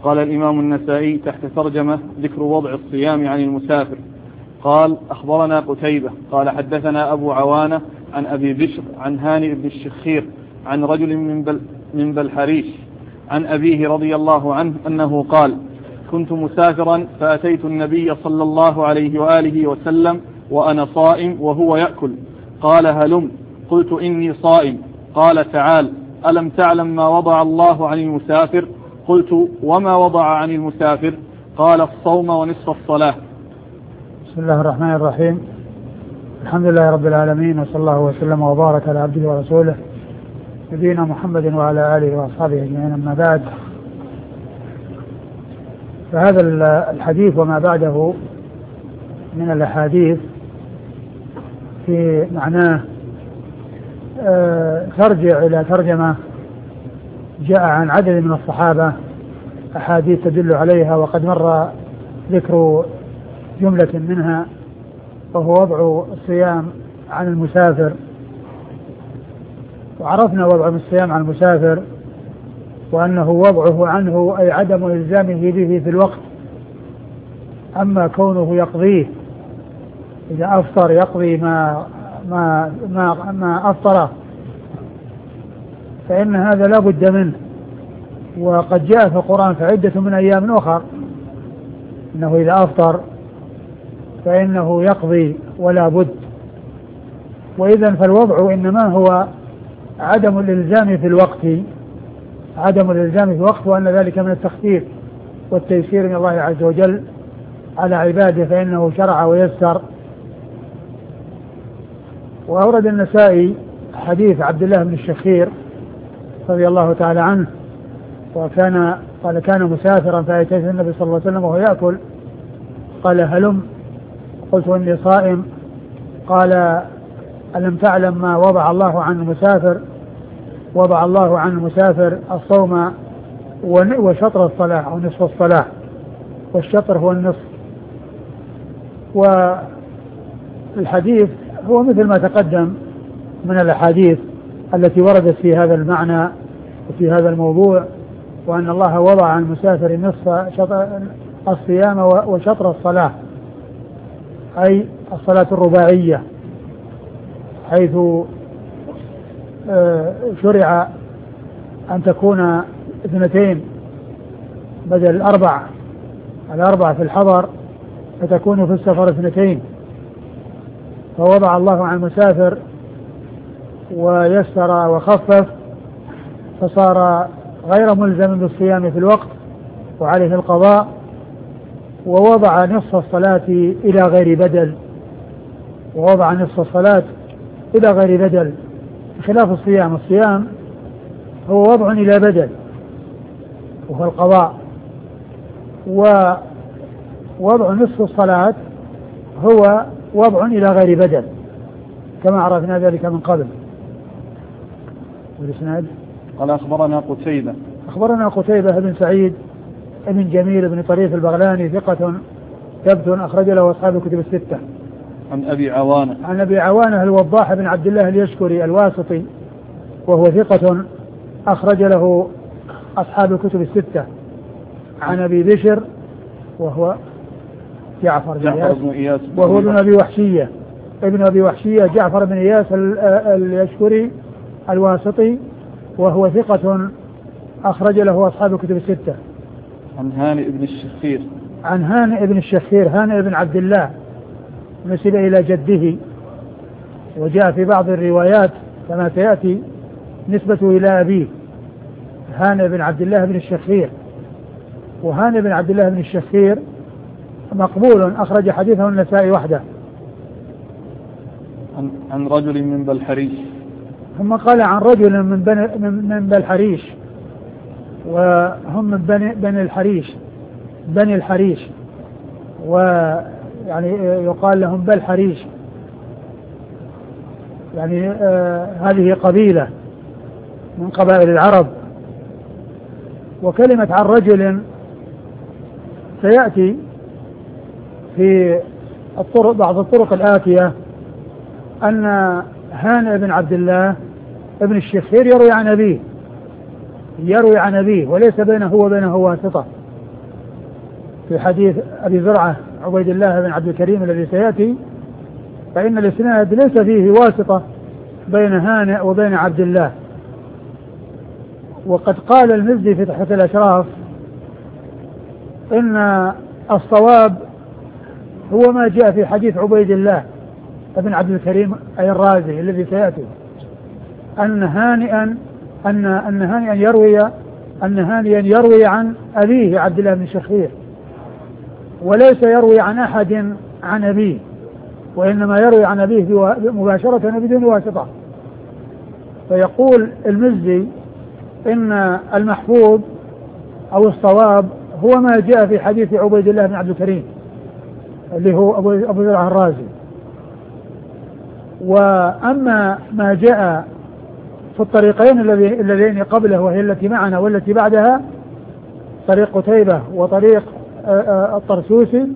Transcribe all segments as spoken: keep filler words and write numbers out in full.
قال الإمام النسائي تحت ترجمة ذكر وضع الصيام عن المسافر. قال أخبرنا قتيبة قال حدثنا أبو عوانة عن أبي بشر عن هانئ بن الشخير عن رجل من, بل من بلحريش عن أبيه رضي الله عنه أنه قال كنت مسافرا فأتيت النبي صلى الله عليه وآله وسلم وأنا صائم وهو يأكل. قال هلم؟ قلت إني صائم. قال تعال ألم تعلم ما وضع الله عن المسافر؟ قلت وما وضع عن المسافر؟ قال الصوم ونصف الصلاة. بسم الله الرحمن الرحيم. الحمد لله رب العالمين، وصلى الله وسلم وبارك على عبده ورسوله نبينا محمد وعلى آله وأصحابه أجمعين. أما بعد، فهذا الحديث وما بعده من الأحاديث في معناه ترجع إلى ترجمة جاء عن عدد من الصحابة أحاديث تدل عليها، وقد مر ذكر جملة منها وهو وضع الصيام عن المسافر. وعرفنا وضع الصيام عن المسافر وأنه وضعه عنه أي عدم إلزامه به في الوقت. أما كونه يقضيه إذا أفطر يقضي ما ما ما, ما أفطره فإن هذا لا بد منه. وقد جاء في القرآن فعدة من أيام أخر إنه إذا أفطر فإنه يقضي ولا بد. وإذن فالوضع إنما هو عدم الإلزام في الوقت، عدم الإلزام في الوقت، وأن ذلك من التخفيف والتيسير من الله عز وجل على عباده، فإنه شرع ويسر. وأورد النسائي حديث عبد الله بن الشخير رضي الله تعالى عنه، وكان قال كان مسافرا فأتيت النبي صلى الله عليه وسلم وهو يأكل. قال هلم؟ قلت إني صائم. قال ألم تعلم ما وضع الله عن المسافر؟ وضع الله عن المسافر الصوم وشطر الصلاة أو نصف الصلاة، والشطر هو النصف. والحديث هو مثل ما تقدم من الأحاديث التي وردت في هذا المعنى وفي هذا الموضوع، وأن الله وضع عن المسافر نصف الصيام وشطر الصلاة، أي الصلاة الرباعية، حيث شرع أن تكون اثنتين بدل الأربع، الأربع في الحضر فتكون في السفر اثنتين. فوضع الله عن المسافر ويسر وخفف، فصار غير ملزم بالصيام في الوقت وعليه القضاء. ووضع نصف الصلاة إلى غير بدل، ووضع نصف الصلاة إلى غير بدل خلاف الصيام. الصيام هو وضع إلى بدل وهو القضاء، ووضع نصف الصلاة هو وضع إلى غير بدل كما عرفنا ذلك من قبل. والإسناد قال أخبرنا قتيبة أخبرنا قتيبة بن سعيد بن جميل بن طريف البغلاني ثقة ثبت أخرج له أصحاب الكتب الستة. عن أبي عوانة عن أبي عوانة الوضاح بن عبد الله اليشكري الواسطي وهو ثقة أخرج له أصحاب الكتب الستة. عن أبي بشر وهو جعفر بن إياس وهو ابن أبي وحشية ابن أبي وحشية جعفر بن إياس اليشكري الواسطي وهو ثقة أخرج له أصحاب الكتب الستة. عن هانئ بن الشخير عن هانئ بن الشخير هانئ بن عبد الله نسب إلى جده، وجاء في بعض الروايات كما سيأتي نسبته إلى أبيه هانئ بن عبد الله بن الشخير. وهانئ بن عبد الله بن الشخير مقبول أخرج حديثه النسائي وحده. عن, عن رجل من بلحريش، ثم قال عن رجل من بني من بلحريش، وهم من بني, بني الحريش بني الحريش ويعني يقال لهم بلحريش، يعني آه هذه قبيلة من قبائل العرب. وكلمة عن رجل سيأتي في الطرق بعض الطرق الآتية أن هانئ بن عبد الله ابن الشخير يروي عن أبيه يروي عن أبيه وليس بينه وبينه واسطة، في حديث أبي زرعة عبيد الله بن عبد الكريم الذي سيأتي، فإن الإسناد ليس فيه واسطة بين هانئ وبين عبد الله. وقد قال المزي في تحفة الأشراف إن الصواب هو ما جاء في حديث عبيد الله بن عبد الكريم أي الرازي الذي سيأتي، أن هانئا أن أن هانئا يروي أن هانئا يروي عن أبيه عبد الله بن الشخير، وليس يروي عن أحد عن أبيه، وإنما يروي عن أبيه مباشرة بدون واسطة. فيقول المزي إن المحفوظ أو الصواب هو ما جاء في حديث عبيد الله بن عبد الكريم اللي هو أبو أبو زرعة الرازي. وأما ما جاء في الطريقين اللذين قبله وهي التي معنا والتي بعدها، طريق قتيبة وطريق الطرسوسي،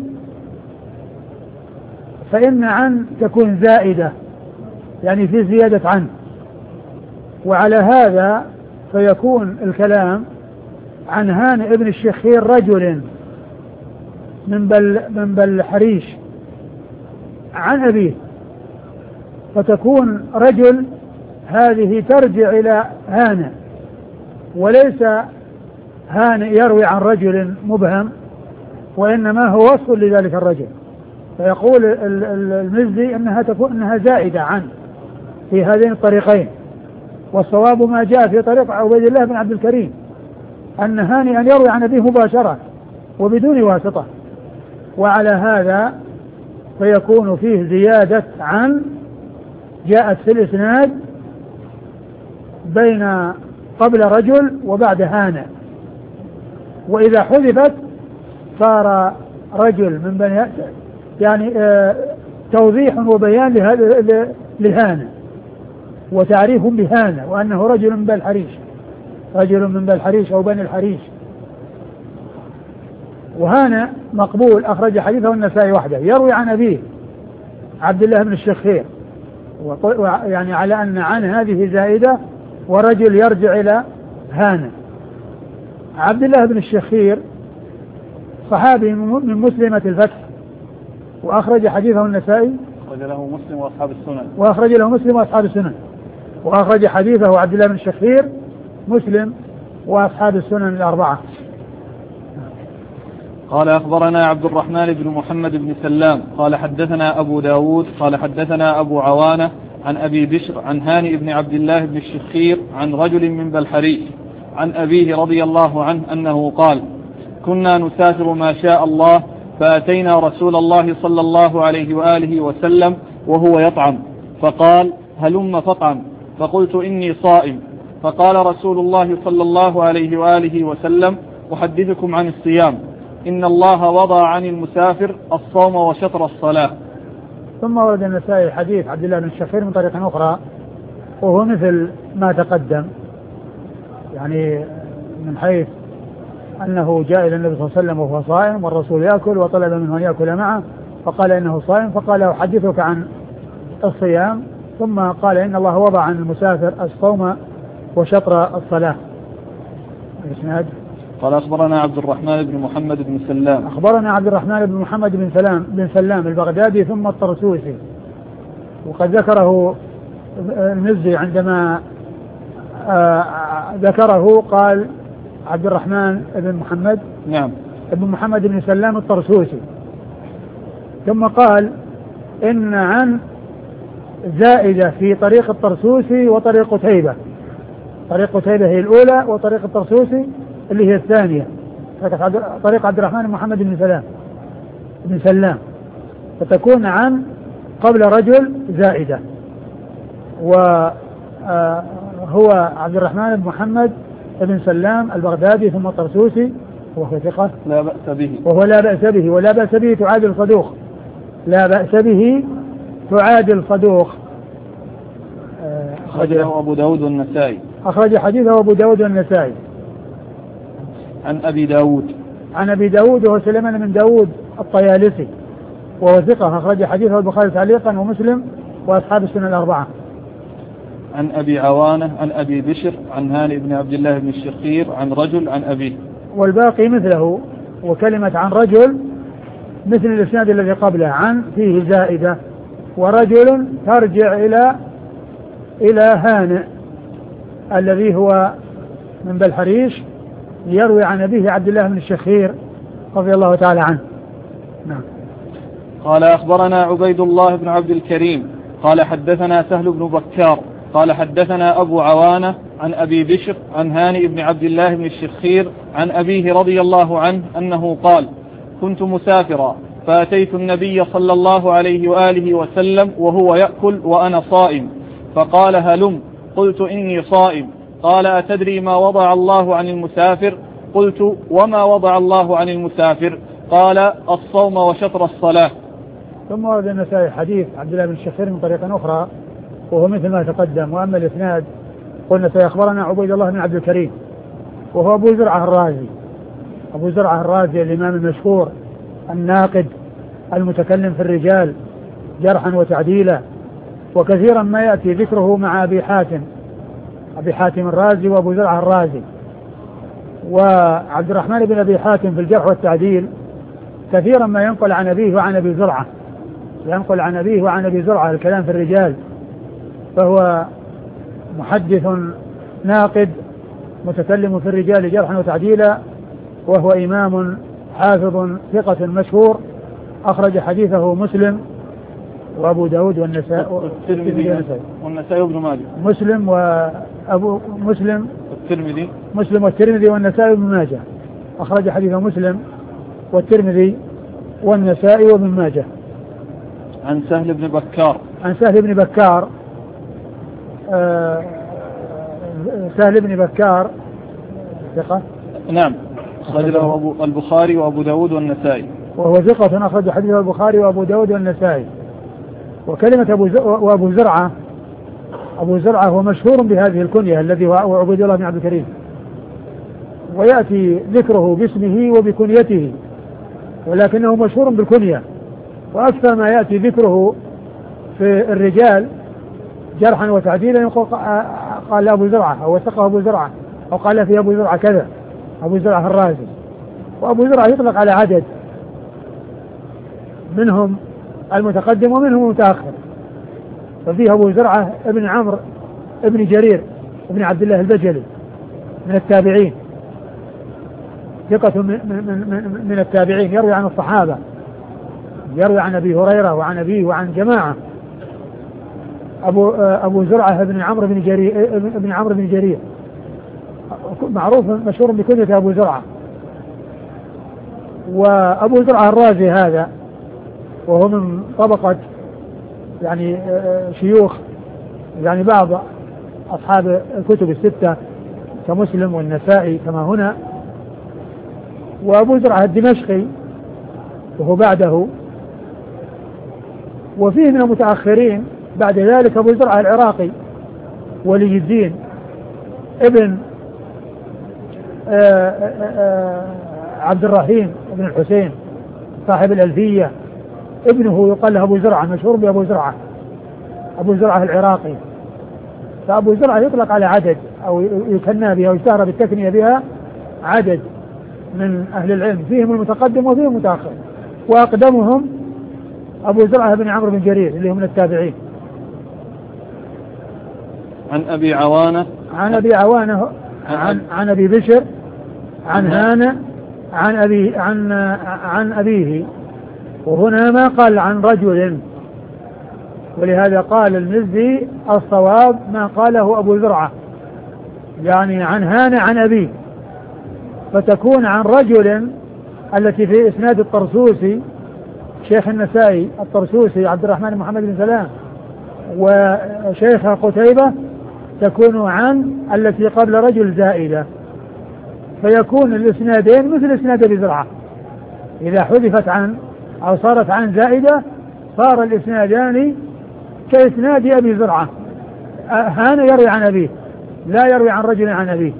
فإن عن تكون زائدة، يعني في زيادة عن، وعلى هذا فيكون الكلام عن هانئ ابن الشخير رجل من بل من بل حريش عن أبيه، فتكون رجل هذه ترجع إلى هانئ، وليس هانئ يروي عن رجل مبهم، وإنما هو وصف لذلك الرجل. فيقول المزي أنها تكون أنها زائدة عن في هذين الطريقين، والصواب ما جاء في طريق عبيد الله بن عبد الكريم أن هانئا يروي عن أبيه مباشرة وبدون واسطة، وعلى هذا فيكون فيه زيادة عن جاءت في الإسناد بين قبل رجل وبعد هانئ، وإذا حذفت صار رجل من بني، يعني آه توضيح وبيان لهانئ وتعريف بهانئ وأنه رجل من بني الحريش، رجل من بني الحريش أو بني الحريش. وهانئ مقبول، أخرج حديثه النسائي وحده، يروي عن أبيه عبد الله بن الشخير، يعني على أن عن هذه زائدة ورجل يرجع إلى هانئ. عبد الله بن الشخير صحابي من مسلمة الفتح، وأخرج حديثه النسائي، أخرج له مسلم وأصحاب السنن، وأخرج له مسلم وأصحاب السنن، وأخرج حديثه عبد الله بن الشخير مسلم وأصحاب السنن الأربعة. قال أخبرنا عبد الرحمن بن محمد بن سلام قال حدثنا أبو داود قال حدثنا أبو عوانة عن أبي بشر عن هانئ بن عبد الله بن الشخير عن رجل من بلحريش عن أبيه رضي الله عنه أنه قال: كنا نسافر ما شاء الله، فأتينا رسول الله صلى الله عليه وآله وسلم وهو يطعم، فقال: هلم فطعم، فقلت: إني صائم. فقال رسول الله صلى الله عليه وآله وسلم: أحدثكم عن الصيام، إن الله وضع عن المسافر الصوم وشطر الصلاة. ثم ورد النسائي حديث عبد الله بن الشخير من طريق أخرى، وهو مثل ما تقدم، يعني من حيث أنه جاء إلى النبي صلى الله عليه وسلم وهو صائم والرسول يأكل وطلب منه أن يأكل معه، فقال إنه صائم، فقال: أحدثك عن الصيام، ثم قال: إن الله وضع عن المسافر الصوم وشطر الصلاة. الإسناد قال أخبرنا عبد الرحمن بن محمد بن سلام أخبرنا عبد الرحمن بن محمد بن سلام بن سلام البغدادي ثم الطرسوسي، وقد ذكره المزي عندما آه ذكره قال عبد الرحمن بن محمد نعم بن محمد بن سلام الطرسوسي، ثم قال إن عن زائدة في طريق الطرسوسي وطريق قتيبة. طريق قتيبة هي الأولى، وطريق الطرسوسي اللي هي الثانية، طريق عبد الرحمن بن محمد بن سلام بن سلام فتكون عن قبل رجل زائدة، وهو عبد الرحمن بن محمد بن سلام البغدادي ثم الطرسوسي، وهو ثقة لا بأس به وهو لا بأس به ولا بأس به تعادل صدوق، لا بأس به تعادل صدوق. أخرجه أبو داود والنسائي أخرج حديثه أبو داود والنسائي. عن أبي داود عن أبي داود وهو سليمان بن داود الطيالسي، وهو ثقة، أخرج حديثه البخاري تعليقا ومسلم وأصحاب السنن الأربعة. عن أبي عوانة عن أبي بشر عن هانئ بن عبد الله بن الشخير عن رجل عن أبيه، والباقي مثله وكلمة عن رجل مثل الإسناد الذي قبله، عن فيه زائدة، ورجل ترجع إلى إلى هانئ الذي هو من بلحريش يروي عن أبيه عبد الله بن الشخير رضي الله تعالى عنه. نعم. قال أخبرنا عبيد الله بن عبد الكريم قال حدثنا سهل بن بكار قال حدثنا أبو عوانة عن أبي بشر عن هانئ بن عبد الله بن الشخير عن أبيه رضي الله عنه أنه قال: كنت مسافرا فأتيت النبي صلى الله عليه وآله وسلم وهو يأكل وأنا صائم، فقال: هلم. قلت: إني صائم. قال: أتدري ما وضع الله عن المسافر؟ قلت: وما وضع الله عن المسافر؟ قال: الصوم وشطر الصلاة. ثم ورد النسائي حديث عبد الله بن الشخير من طريق أخرى وهو مثل ما تقدم. وأما الإسناد قلنا سيخبرنا عبيد الله بن عبد الكريم وهو أبو زرعة الرازي، أبو زرعة الرازي الإمام المشهور الناقد المتكلم في الرجال جرحا وتعديلا، وكثيرا ما يأتي ذكره مع أبي حاتم أبي حاتم الرازي وأبو زرعة الرازي. وعبد الرحمن بن أبي حاتم في الجرح والتعديل كثيرا ما ينقل عن أبيه وعن أبي زرعة ينقل عن أبيه وعن أبي زرعة الكلام في الرجال، فهو محدث ناقد متكلم في الرجال جرحا وتعديلا، وهو إمام حافظ ثقة مشهور أخرج حديثه مسلم وأبو داود والنسائي والنسائي وابن ماجه. مسلم وأبو مسلم والترمذي مسلم والترمذي والنسائي وابن ماجه، أخرج حديثه مسلم والترمذي والنسائي وابن ماجه. عن سهل بن بكار عن سهل بن بكار آه سهل بن بكار ثقة. نعم، أخرج له أبو البخاري وأبو داود والنسائي، وهو ثقة أخرج حديثه البخاري وأبو داود والنسائي. وكلمة أبو وأبو زرعة أبو زرعة هو مشهور بهذه الكنية الذي هو عبيد الله بن عبد الكريم، ويأتي ذكره باسمه وبكنيته، ولكنه مشهور بالكنية. وأكثر ما يأتي ذكره في الرجال جرحا وتعديلا يقول قال أبو زرعة أو وثقه أبو زرعة أو قال في أبو زرعة كذا، أبو زرعة الرازي. وأبو زرعة يطلق على عدد، منهم المتقدم ومنهم المتأخر، ففيه أبو زرعة ابن عمرو ابن جرير ابن عبد الله البجلي من التابعين، ثقة من, من, من التابعين، يروي عن الصحابة، يروي عن أبي هريرة وعن أبيه وعن جماعة. أبو, أبو زرعة ابن عمرو بن جرير ابن عمرو بن جرير معروف مشهور بكنية أبو زرعة. وأبو زرعة الرازي هذا وهو من طبقة يعني شيوخ يعني بعض أصحاب الكتب الستة كمسلم والنسائي كما هنا. وأبو زرعة الدمشقي وهو بعده، وفيه من المتأخرين بعد ذلك أبو زرعة العراقي ولي الدين ابن آآ آآ عبد الرحيم ابن الحسين صاحب الألفية، ابنه يقال له أبو زرعة، مشهور بأبو زرعة أبو زرعة العراقي. فأبو زرعة يطلق على عدد أو يكنى بها ويشتهر بالتكنية بها عدد من أهل العلم، فيهم المتقدم وفيهم المتأخر، وأقدمهم أبو زرعة بن عمرو بن جرير اللي هم من التابعين. عن أبي عوانة عن أبي عوانة عن, عن أبي بشر عن هانئ عن أبي عن عن أبيه، وهنا ما قال عن رجل، ولهذا قال المزي الصواب ما قاله أبو زرعة، يعني عن هانئ عن أبيه، فتكون عن رجل التي في إسناد الطرسوسي شيخ النسائي الطرسوسي عبد الرحمن محمد بن سلام وشيخ قتيبة، تكون عن التي قبل رجل زائدة، فيكون الإسنادين مثل إسناد أبي زرعة. إذا حذفت عن أو صارت عن زائدة صار الإسنادان كإسناد أبي زرعة، هانئ يروي عن أبيه لا يروي عن رجل عن أبيه.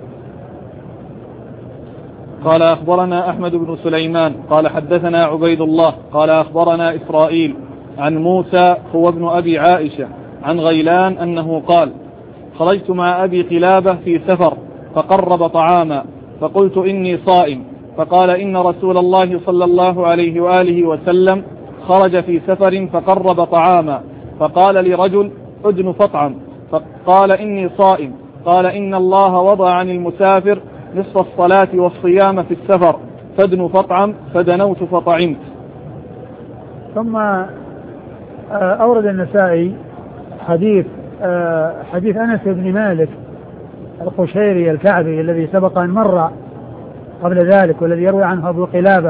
قال أخبرنا أحمد بن سليمان قال حدثنا عبيد الله قال أخبرنا إسرائيل عن موسى هو ابن أبي عائشة عن غيلان أنه قال: خرجت مع أبي قلابة في سفر فقرب طعاما فقلت إني صائم، فقال إن رسول الله صلى الله عليه وآله وسلم خرج في سفر فقرب طعاما فقال لرجل أدن فطعم فقال إني صائم قال إن الله وضع عن المسافر نصف الصلاة والصيام في السفر فادن فطعم فدنوت فطعمت. ثم أورد النسائي حديث حديث أنس بن مالك القشيري الكعبي الذي سبق أن مر قبل ذلك والذي يروي عنه أبو قلابة،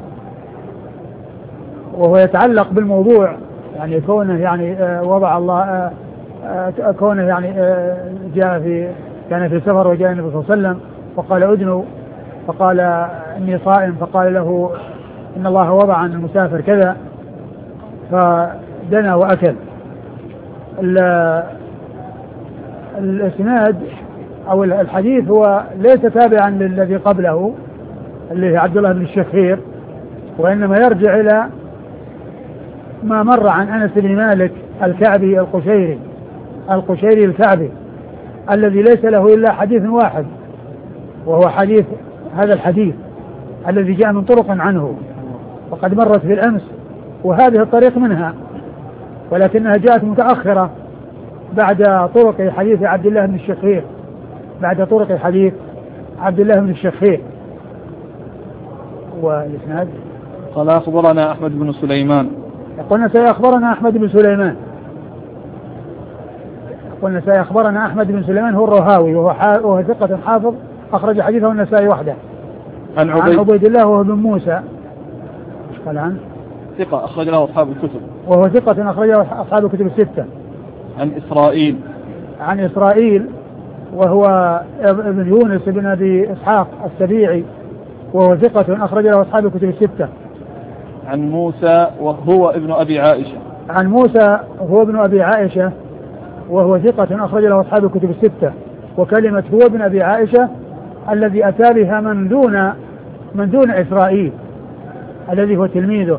وهو يتعلق بالموضوع يعني كونه يعني وضع الله كونه يعني جاء في كان في سفر وجاء النبي صلى الله عليه وسلم فقال أدنو فقال إني صائم فقال له إن الله وضع عن المسافر كذا فدنا وأكل. الاسناد أو الحديث هو ليس تابعا للذي قبله اللي هو عبد الله بن الشخير، وإنما يرجع إلى ما مر عن أنس بن مالك الكعبي القشيري القشيري الكعبي الذي ليس له إلا حديث واحد، وهو حديث هذا الحديث الذي جاء من طرق عنه وقد مرت في الأمس، وهذه الطريق منها ولكنها جاءت متأخرة بعد طرق حديث عبد الله بن الشخير بعد طرق حديث عبد الله بن الشخير. والإسناد قال أخبرنا أحمد بن سليمان قلنا سيخبرنا أحمد بن سليمان قلنا سيخبرنا أحمد بن سليمان هو الرهاوي وهو ثقة حافظ أخرج حديثه النسائي وحده عن عبيد, عن عبيد الله وهو بن موسى قال عنه ثقة أخرج له أصحاب الكتب وهو ثقة أخرج له أصحاب الكتب الستة. عن إسرائيل عن إسرائيل وهو ابن يونس بن أبي إسحاق السبيعي وهو ثقة أخرج له أصحاب الكتب الستة. عن موسى وهو ابن أبي عائشة عن موسى هو ابن أبي عائشة وهو ثقة أخرج له أصحاب الكتب الستة. وكلمة هو ابن أبي عائشة الذي أتى بها من دون من دون إسرائيل الذي هو تلميذه،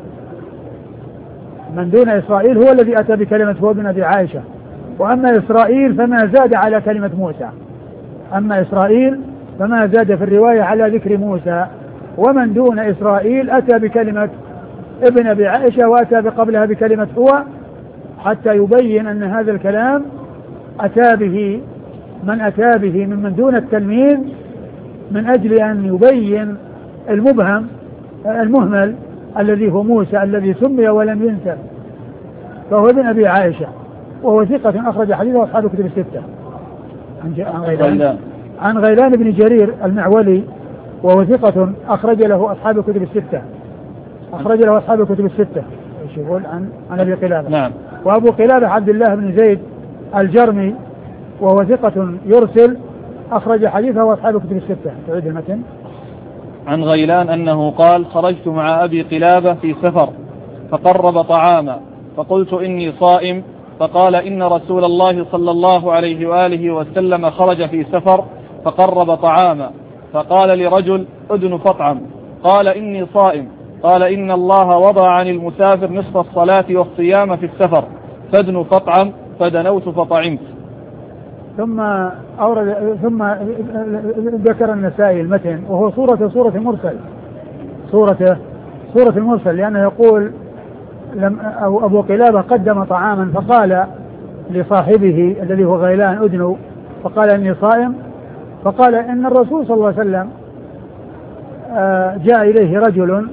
من دون إسرائيل هو الذي أتى بكلمة هو ابن أبي عائشة، وأما إسرائيل فما زاد على كلمة موسى أما إسرائيل فما زاد في الرواية على ذكر موسى، ومن دون إسرائيل أتى بكلمة ابن أبي عائشة وأتى بقبلها بكلمة هو حتى يبين أن هذا الكلام أتى به من أتى به من من دون التلميذ من أجل أن يبين المبهم المهمل الذي هو موسى الذي سمي ولم ينسب، فهو ابن أبي عائشة وهو ثقة أخرج حديثه أصحاب الكتب الستة. عن غيلان عن غيلان بن جرير المعولي وهو ثقة أخرج له أصحاب الكتب الستة أخرج له أصحاب الكتب الستة. ايش يقول عن عن أبي قلابة؟ نعم. وأبو قلابة عبد الله بن زيد الجرمي وهو ثقة يرسل أخرج حديثه أصحاب الكتب الستة. تعيد المتن. عن غيلان أنه قال خرجت مع أبي قلابة في سفر فقرب طعاما فقلت إني صائم فقال إن رسول الله صلى الله عليه وآله وسلم خرج في سفر فقرب طعاما فقال لرجل أدن فطعم قال إني صائم قال إن الله وضع عن المسافر نصف الصلاة والصيام في السفر فادن فطعم فدنوت فطعمت. ثم أورد ثم ذكر النسائي المتن وهو صورة صورة مرسل صورة صورة المرسل لأنه يقول لم أو أبو قلابة قدم طعاما فقال لصاحبه الذي هو غيلان أدنو فقال إني صائم فقال إن الرسول صلى الله عليه وسلم جاء إليه رجل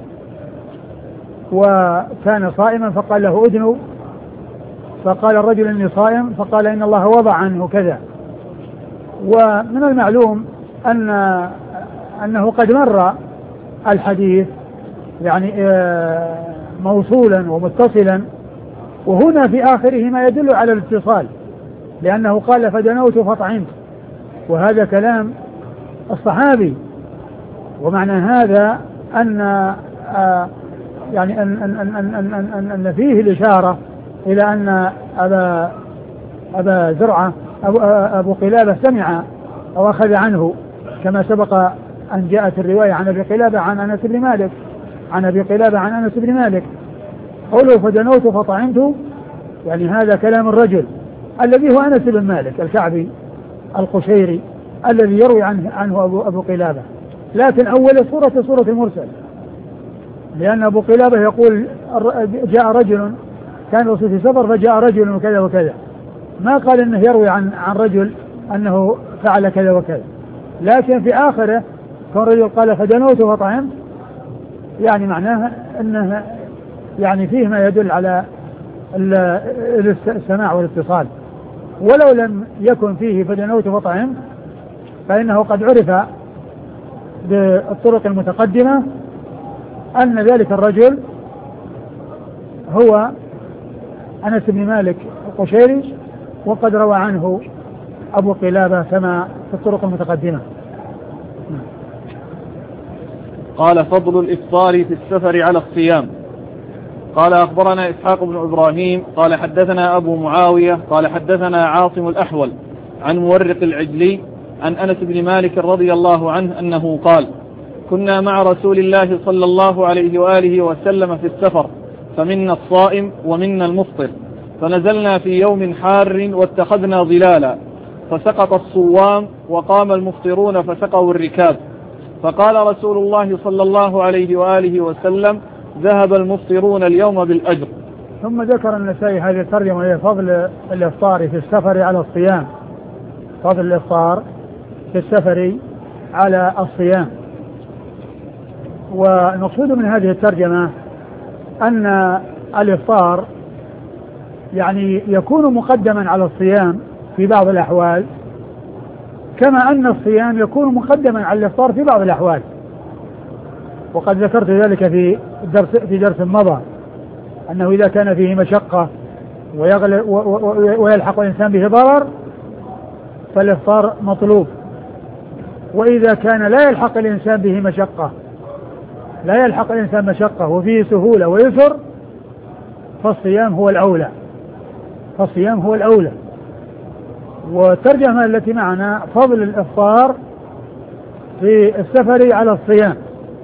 وكان صائما فقال له أدنو فقال الرجل إني صائم فقال إن الله وضع عنه كذا. ومن المعلوم أن أنه قد مر الحديث يعني موصولا ومتصلا، وهنا في آخره ما يدل على الاتصال لأنه قال فدنوت فطعمت، وهذا كلام الصحابي، ومعنى هذا أن يعني أن, أن, أن, أن, أن, أن فيه الإشارة إلى أن أبا, أبا زرعة أبو, أبو قلابة سمع أو أخذ عنه كما سبق أن جاءت الرواية عن أبي قلابة عن أنس بن مالك عن أبي قلابة عن أنس بن مالك قوله فدنوت فطعمت، يعني هذا كلام الرجل الذي هو أنس بن مالك الكعبي القشيري الذي يروي عنه, عنه أبو, أبو قلابة. لكن أول صورة صورة المرسل، لأن أبو قلابة يقول جاء رجل كان الرسول في سفر فجاء رجل وكذا وكذا، ما قال إنه يروي عن عن رجل أنه فعل كذا وكذا، لكن في آخره كان رجل قال فدنوت فطعمت، يعني معناه أنه يعني فيه ما يدل على السماع والاتصال، ولو لم يكن فيه فدنوت فطعمت فإنه قد عرف بالطرق المتقدمة أن ذلك الرجل هو أنس بن مالك القشيري، وقد روى عنه أبو قلابة كما في الطرق المتقدمة. قال فضل الإفطار في السفر على الصيام. قال أخبرنا إسحاق بن إبراهيم قال حدثنا أبو معاوية قال حدثنا عاصم الأحول عن مورق العجلي عن أنس بن مالك رضي الله عنه أنه قال كنا مع رسول الله صلى الله عليه وآله وسلم في السفر، فمنا الصائم ومنا المفطر، فنزلنا في يوم حار واتخذنا ظلالا، فسقط الصوام وقام المفطرون فسقوا الركاب، فقال رسول الله صلى الله عليه وآله وسلم ذهب المفطرون اليوم بالأجر. ثم ذكر النسائي هذه الترجمة وهي فضل الإفطار في السفر على الصيام، فضل الإفطار في السفر على الصيام. والمقصود من هذه الترجمة أن الإفطار يعني يكون مقدما على الصيام في بعض الأحوال، كما أن الصيام يكون مقدما على الإفطار في بعض الأحوال، وقد ذكرت ذلك في درس في درس مضى أنه إذا كان فيه مشقة ويلحق الإنسان به ضرر فالإفطار مطلوب، وإذا كان لا يلحق الإنسان به مشقة لا يلحق الإنسان مشقة وفيه سهولة ويسر فالصيام هو الأولى فالصيام هو الأولى. والترجمة التي معنا فضل الإفطار في السفر على الصيام،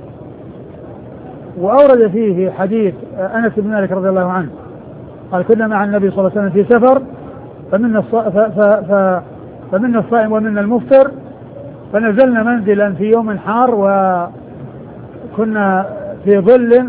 وأورد فيه حديث أنس بن مالك رضي الله عنه قال كنا مع النبي صلى الله عليه وسلم في سفر فمنا فمنا الصائم ومنا المفطر، فنزلنا منزلا في يوم حار وكنا في ظل،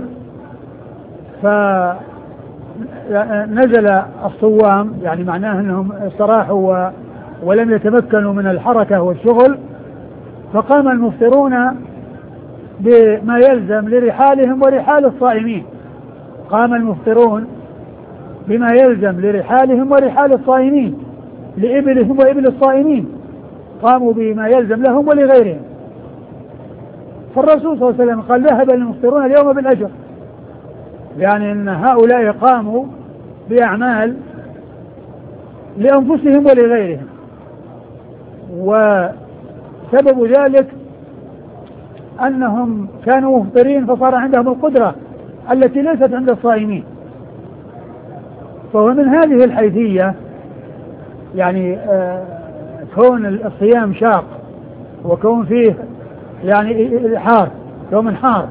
فنزل الصوام يعني معناه أنهم استراحوا ولم يتمكنوا من الحركة والشغل، فقام المفطرون بما يلزم لرحالهم ورحال الصائمين قام المفطرون بما يلزم لرحالهم ورحال الصائمين لإبلهم وإبل الصائمين، قاموا بما يلزم لهم ولغيرهم. فالرسول صلى الله عليه وسلم قال ذهب المفطرون اليوم بالأجر، يعني أن هؤلاء قاموا بأعمال لأنفسهم ولغيرهم، وسبب ذلك أنهم كانوا مفطرين فصار عندهم القدرة التي ليست عند الصائمين. فهو من هذه الحيثية يعني آه كون الصيام شاق وكون فيه يعني حار يوم حار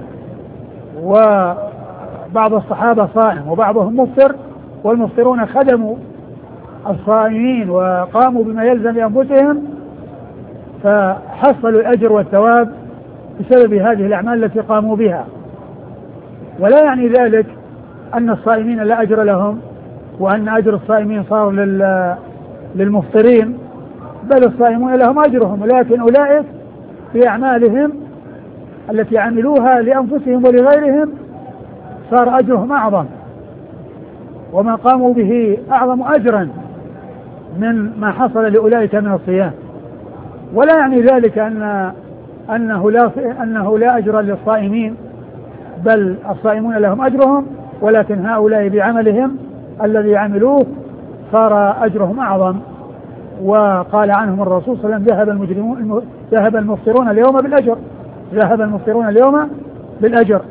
وبعض الصحابة صائم وبعضهم مفطر، والمفطرون خدموا الصائمين وقاموا بما يلزم لأنفسهم فحصلوا الأجر والثواب بسبب هذه الأعمال التي قاموا بها. ولا يعني ذلك أن الصائمين لا أجر لهم وأن أجر الصائمين صار للمفطرين، بل الصائمون لهم أجرهم، ولكن أولئك في أعمالهم التي عملوها لأنفسهم ولغيرهم صار أجرهم أعظم، وما قاموا به أعظم أجرا من ما حصل لأولئك من الصيام. ولا يعني ذلك أن أنه لا أنه لا أجر للصائمين، بل الصائمون لهم أجرهم، ولكن هؤلاء بعملهم الذي عملوه صار أجرهم أعظم. وقال عنهم الرسول صلى الله عليه وسلم ذهب المجرمون ذهب المفطرون اليوم بالأجر ذهب المفطرون اليوم بالأجر.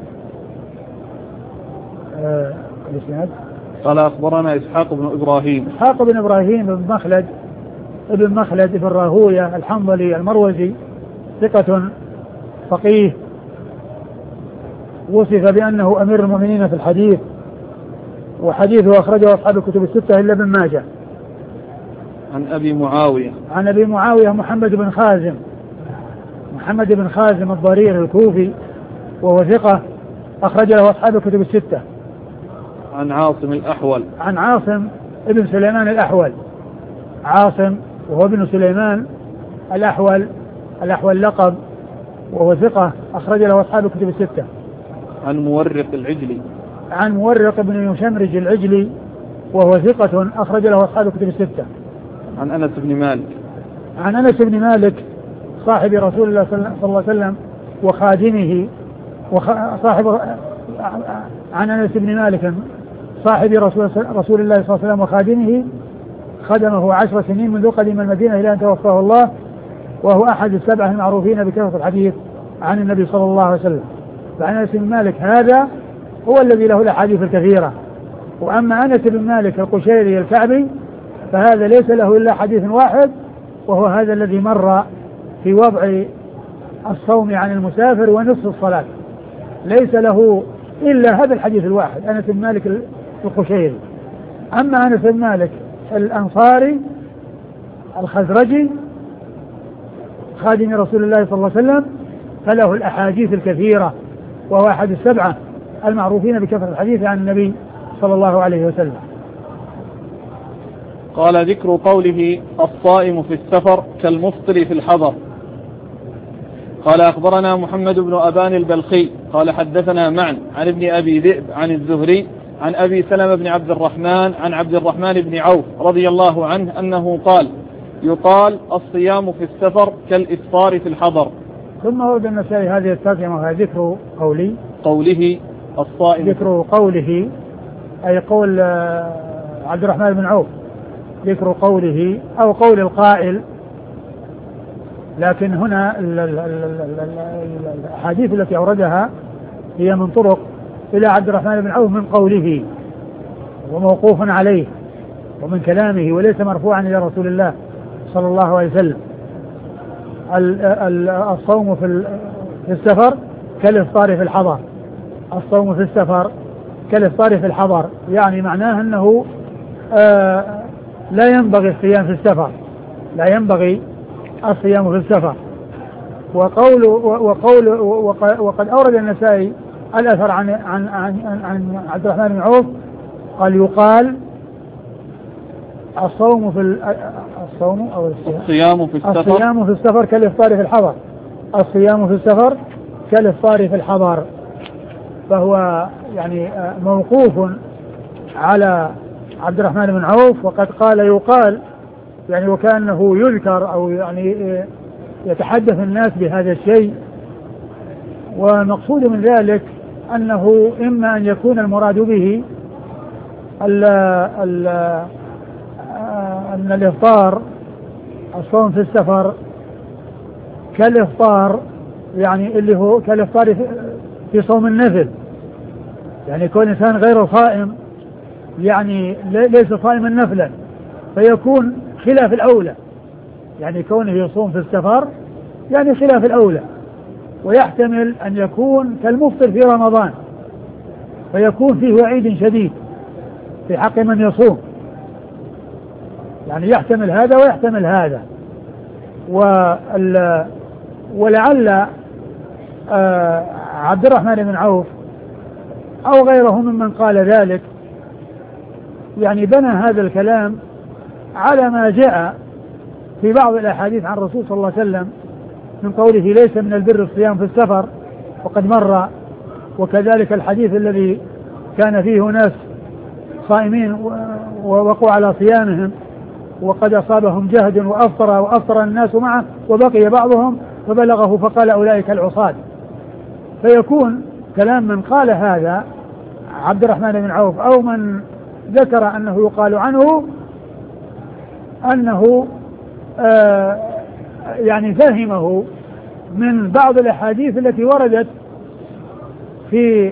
آه قال أخبرنا إسحاق بن إبراهيم إسحاق بن إبراهيم بن مخلد ابن مخلد بن راهوية الحنظلي المروزي ثقة فقيه، وصف بأنه أمير المؤمنين في الحديث، وحديثه أخرجه أصحاب الكتب الستة إلا ابن ماجه. عن أبي معاوية عن أبي معاوية محمد بن خازم محمد بن خازم الضرير الكوفي وهو ثقة أخرج له أصحاب الكتب الستة. عن عاصم الأحول عن عاصم ابن سليمان الأحول، عاصم وهو ابن سليمان الأحول، الأحول لقب، وهو ثقة أخرج له أصحاب الكتب الستة. عن مورق العجلي عن مورق بن يشمرج العجلي وهو ثقة أخرج له أصحاب الكتب الستة. عن أنس بن مالك عن أنس بن مالك صاحب رسول الله صلى الله عليه وسلم وخادمه وخ... صاحب عن أنس بن مالك صاحب رسول, رسول الله صلى الله عليه وسلم وخادمه، خدمه عشر سنين منذ قدم المدينة إلى أن توفاه الله، وهو أحد السبعة المعروفين بكثرة الحديث عن النبي صلى الله عليه وسلم. فعن أنس بن مالك هذا هو الذي له الأحاديث الكثيرة. وأما أنس بن مالك القشيري الكعبي فهذا ليس له إلا حديث واحد، وهو هذا الذي مر في وضع الصوم عن المسافر ونصف الصلاة، ليس له إلا هذا الحديث الواحد، أنس بن مالك القشيري. أما أنس بن مالك الأنصاري الخزرجي خادم رسول الله صلى الله عليه وسلم فله الأحاديث الكثيرة، وهو أحد السبعة المعروفين بكثرة الحديث عن النبي صلى الله عليه وسلم. قال ذكر قوله الصائم في السفر كالمفطر في الحضر. قال أخبرنا محمد بن أبان البلخي قال حدثنا معن عن ابن أبي ذئب عن الزهري عن أبي سلمة بن عبد الرحمن عن عبد الرحمن بن عوف رضي الله عنه أنه قال يقال الصيام في السفر كالإفطار في الحضر. ثم ورد النسائي هذه الترجمة ذكر قولي قوله الصائم، ذكر قوله أي قول عبد الرحمن بن عوف، ذكر قوله أو قول القائل، لكن هنا الأحاديث التي أوردها هي من طرق إلى عبد الرحمن بن عوف من قوله وموقوف عليه ومن كلامه وليس مرفوعا إلى رسول الله صلى الله عليه وسلم. الصوم في السفر كالإفطار في الحضر، الصوم في السفر كالإفطار في الحضر، يعني معناه أنه آه لا ينبغي الصيام في السفر، لا ينبغي الصيام في السفر. وقول وقول وقد أورد النسائي الأثر عن عن عن, عن عبد الرحمن بن عوف قال يقال الصوم في الصوم أو الصيام في السفر الصيام في السفر كالإفطار في الحضر، الصيام في السفر كالإفطار في الحضر. فهو يعني موقوف على عبد الرحمن بن عوف، وقد قال يقال يعني وكأنه يذكر أو يعني يتحدث الناس بهذا الشيء. والمقصود من ذلك أنه إما أن يكون المراد به ال ال أن الإفطار الصوم في السفر كالإفطار يعني اللي هو كالإفطار في صوم النفل، يعني يكون إنسان غير صائم يعني ليس صائما نفلا فيكون خلاف الأولى، يعني كونه يصوم في السفر يعني خلاف الأولى. ويحتمل أن يكون كالمفطر في رمضان فيكون فيه وعيد شديد في حق من يصوم، يعني يحتمل هذا ويحتمل هذا. ولعل آه عبد الرحمن بن عوف أو غيره ممن قال ذلك يعني بنى هذا الكلام على ما جاء في بعض الأحاديث عن الرسول صلى الله عليه وسلم من قوله ليس من البر الصيام في السفر وقد مر، وكذلك الحديث الذي كان فيه ناس صائمين ووقوا على صيامهم وقد أصابهم جهد وأفطر وأفطر الناس معه وبقي بعضهم فبلغه فقال أولئك العصاة. فيكون كلام من قال هذا عبد الرحمن بن عوف أو من ذكر أنه يقال عنه أنه آه يعني فهمه من بعض الأحاديث التي وردت في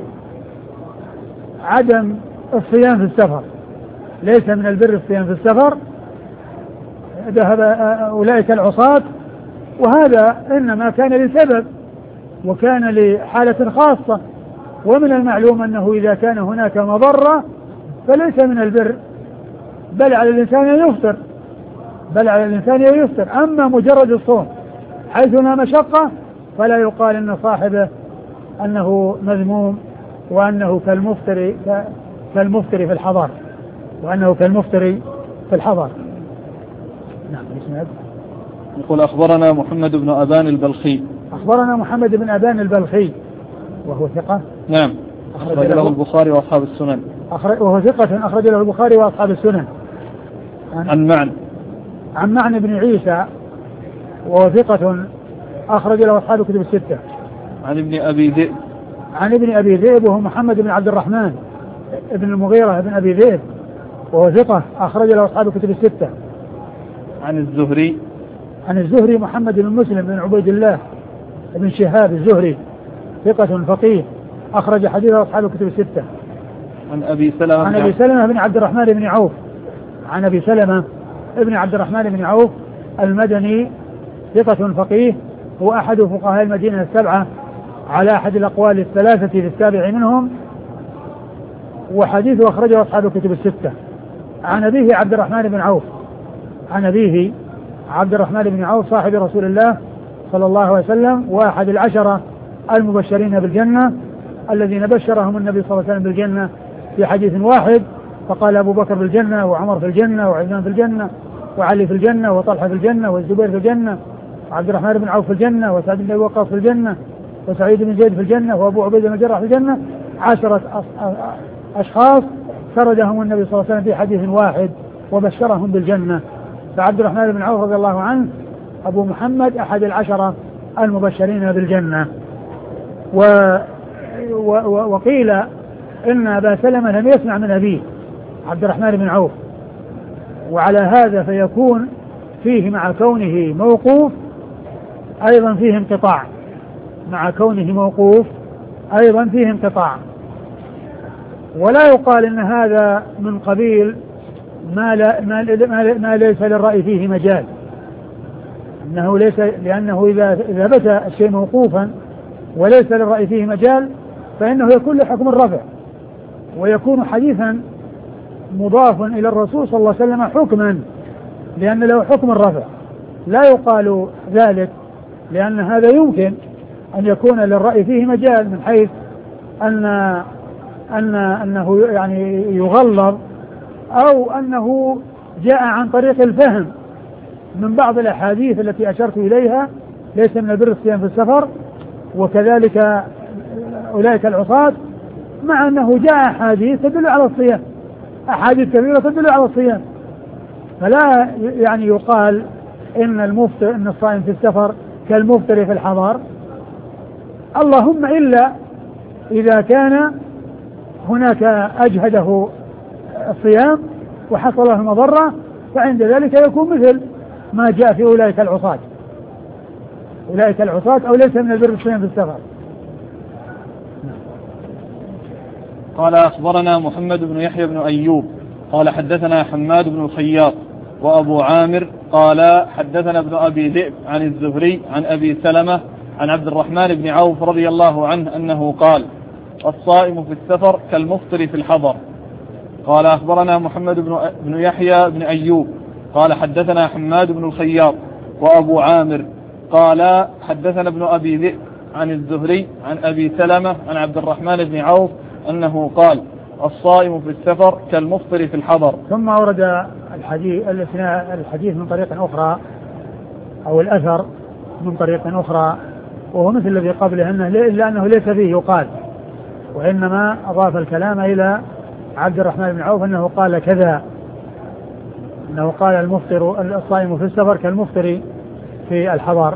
عدم الصيام في السفر، ليس من البر الصيام في السفر ذهب أولئك العصاة، وهذا إنما كان لسبب وكان لحالة خاصة. ومن المعلوم أنه إذا كان هناك مضرة فليس من البر، بل على الإنسان أن يفطر بل على الإنسان أن يفطر أما مجرد الصوم حيث لا مشقة فلا يقال أن صاحبه أنه مذموم وأنه كالمفتري كالمفتري في الحضر وأنه كالمفتري في الحضر. نعم. يقول أخبرنا محمد بن أبان البلخي. أخبرنا محمد بن أبان البلخي وهو ثقة. نعم. أخرج له البخاري وأصحاب السنن. وهو ثقة أخرج له البخاري وأصحاب السنن. عن معن. عن معن بن عيسى وهو ثقة أخرج له أصحاب الكتب الستة. عن ابن أبي ذئب. عن ابن أبي ذئب وهو محمد بن عبد الرحمن ابن المغيرة بن أبي ذئب وهو ثقة أخرج له أصحاب الكتب الستة. عن الزهري. عن الزهري محمد بن مسلم بن عبيد الله بن شهاب الزهري ثقة فقيه أخرج حديثه أصحاب الكتب الستة. عن أبي سلمة. عن أبي سلمة بن عبد الرحمن بن عوف. عن أبي سلمة ابن عبد الرحمن بن عوف المدني ثقة فقيه هو أحد فقهاء المدينة السبعة على أحد الأقوال الثلاثة في السابع منهم وحديثه أخرجه أصحاب الكتب الستة. عن أبيه عبد الرحمن بن عوف. عن أبيه عبد الرحمن بن عوف صاحب رسول الله صلى الله عليه وسلم وأحد العشرة المبشرين بالجنة الذين بشرهم النبي صلى الله عليه وسلم بالجنة في حديث واحد فقال أبو بكر في الجنة وعمر في الجنة وعثمان في الجنة وعلي في الجنة وطلحة في الجنة والزبير في الجنة وعبد الرحمن بن عوف في الجنة وسعد بن أبي وقاص في الجنة وسعيد بن زيد في الجنة وأبو عبيدة بن الجراح في الجنة عشرة أشخاص سردهم النبي صلى الله عليه وسلم في حديث واحد وبشرهم بالجنة. فعبد الرحمن بن عوف رضي الله عنه أبو محمد أحد العشرة المبشرين بالجنة. و... و... و... وقيل إن أبا سلمة لم يسمع من أبيه عبد الرحمن بن عوف وعلى هذا فيكون فيه مع كونه موقوف أيضا فيه انقطاع مع كونه موقوف أيضا فيه انقطاع ولا يقال إن هذا من قبيل ما, لا ما, ما ليس للرأي فيه مجال إنه ليس لأنه إذا, إذا بت الشيء موقوفا وليس للرأي فيه مجال فإنه يكون له حكم الرفع ويكون حديثا مضاف إلى الرسول صلى الله عليه وسلم حكما لأن له حكم الرفع لا يقال ذلك لأن هذا يمكن أن يكون للرأي فيه مجال من حيث أن أن أنه يعني يغلظ أو أنه جاء عن طريق الفهم من بعض الأحاديث التي أشرت إليها ليس من البر الصيام في السفر وكذلك أولئك العصاة مع أنه جاء أحاديث تدل على الصيام أحاديث كثيرة تدل على الصيام فلا يعني يقال إن المفطر إن الصائم في السفر كالمفطر في الحضر اللهم إلا إذا كان هناك أجهده الصيام وحصل له مضرة فعند ذلك يكون مثل ما جاء في أولئك العصاة أولئك العصاة أو ليس من البر الصيام في السفر. قال أخبرنا محمد بن يحيى بن أيوب قال حدثنا حماد بن الخياط وأبو عامر قال حدثنا ابن أبي ذئب عن الزهري عن أبي سلمة عن عبد الرحمن بن عوف رضي الله عنه أنه قال الصائم في السفر كالمفطر في الحضر. قال أخبرنا محمد بن يحيى بن أيوب قال حدثنا حماد بن الخياط وأبو عامر قال حدثنا ابن أبي ذئب عن الزهري عن أبي سلمة عن عبد الرحمن بن عوف أنه قال الصائم في السفر كالمفطر في الحضر. ثم ورد الحديث الحديث من طريق أخرى أو الأثر من طريق أخرى وهو مثل الذي قبله أنه إلا أنه ليس فيه يقال وإنما أضاف الكلام إلى عبد الرحمن بن عوف أنه قال كذا أنه قال المفطر الصائم في السفر كالمفطر في الحضر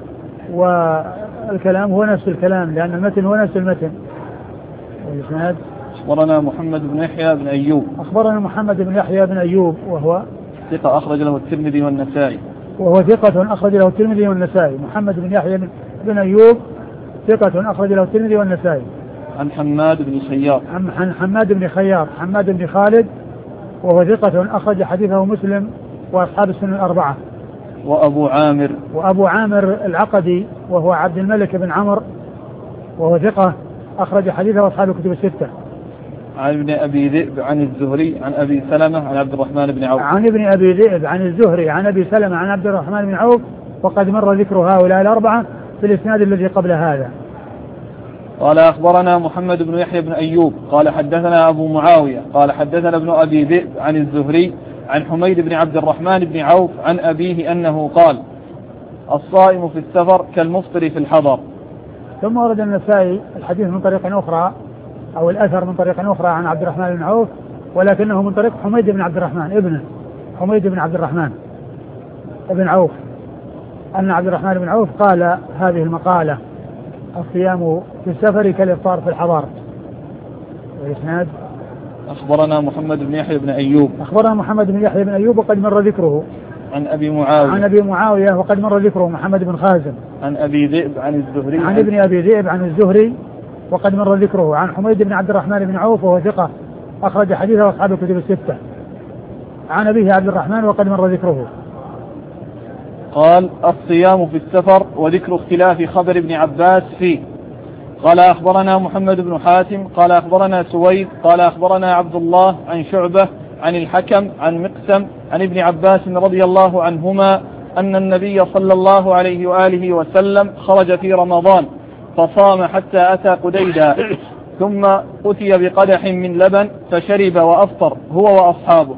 والكلام هو نفس الكلام لأن المتن هو نفس المتن. والإسناد أخبرنا محمد بن يحيى بن أيوب أخبرنا محمد بن يحيى بن أيوب وهو ثقة أخرج له الترمذي والنسائي وهو ثقة أخرج له الترمذي والنسائي. محمد بن يحيى بن أيوب ثقة أخرج له الترمذي والنسائي. عن حماد بن خياط عن حماد بن خياط حماد بن خالد وهو ثقة أخرج حديثه مسلم وأصحاب السنن الأربعة. وأبو عامر وأبو عامر العقدي وهو عبد الملك بن عمرو وهو ثقة أخرج حديثه أصحاب الكتب الستة. عن ابن أبي ذئب عن الزهري عن أبي سلمة عن عبد الرحمن بن عوف عن ابن أبي ذئب عن الزهري عن أبي سلمة عن عبد الرحمن بن عوف وقد مر ذكر هؤلاء الأربعة بالإسناد الذي قبل هذا. قال أخبرنا محمد بن يحيى بن أيوب قال حدثنا أبو معاوية قال حدثنا ابن أبي ذئب عن الزهري عن حميد بن عبد الرحمن بن عوف عن أبيه أنه قال الصائم في السفر كالمفطر في الحضر. ثم ورد النسائي الحديث من طريق أخرى أو الأثر من طريق أخرى عن عبد الرحمن بن عوف ولكنه من طريق حميد بن عبد الرحمن ابنه حميد بن عبد الرحمن ابن عوف أن عبد الرحمن بن عوف قال هذه المقالة الصيام في السفر كالإفطار في الحضر. والإسناد أخبرنا محمد بن يحيى بن أيوب أخبرنا محمد بن يحيى بن أيوب وقد مر ذكره عن أبي معاوية عن أبي معاوية وقد مر ذكره محمد بن خازم عن أبي ذئب عن الزهري عن ابن أبي ذئب عن الزهري وقد مر ذكره عن حميد بن عبد الرحمن بن عوف وهو ثقة أخرج حديثه أصحاب الكتب الستة عن أبيه عبد الرحمن وقد مر ذكره. قال الصيام في السفر وذكر اختلاف خبر ابن عباس فيه. قال أخبرنا محمد بن حاتم قال أخبرنا سويد قال أخبرنا عبد الله عن شعبة عن الحكم عن مقسم عن ابن عباس رضي الله عنهما أن النبي صلى الله عليه وآله وسلم خرج في رمضان فصام حتى أتى قديدا ثم أتي بقدح من لبن فشرب وأفطر هو وأصحابه.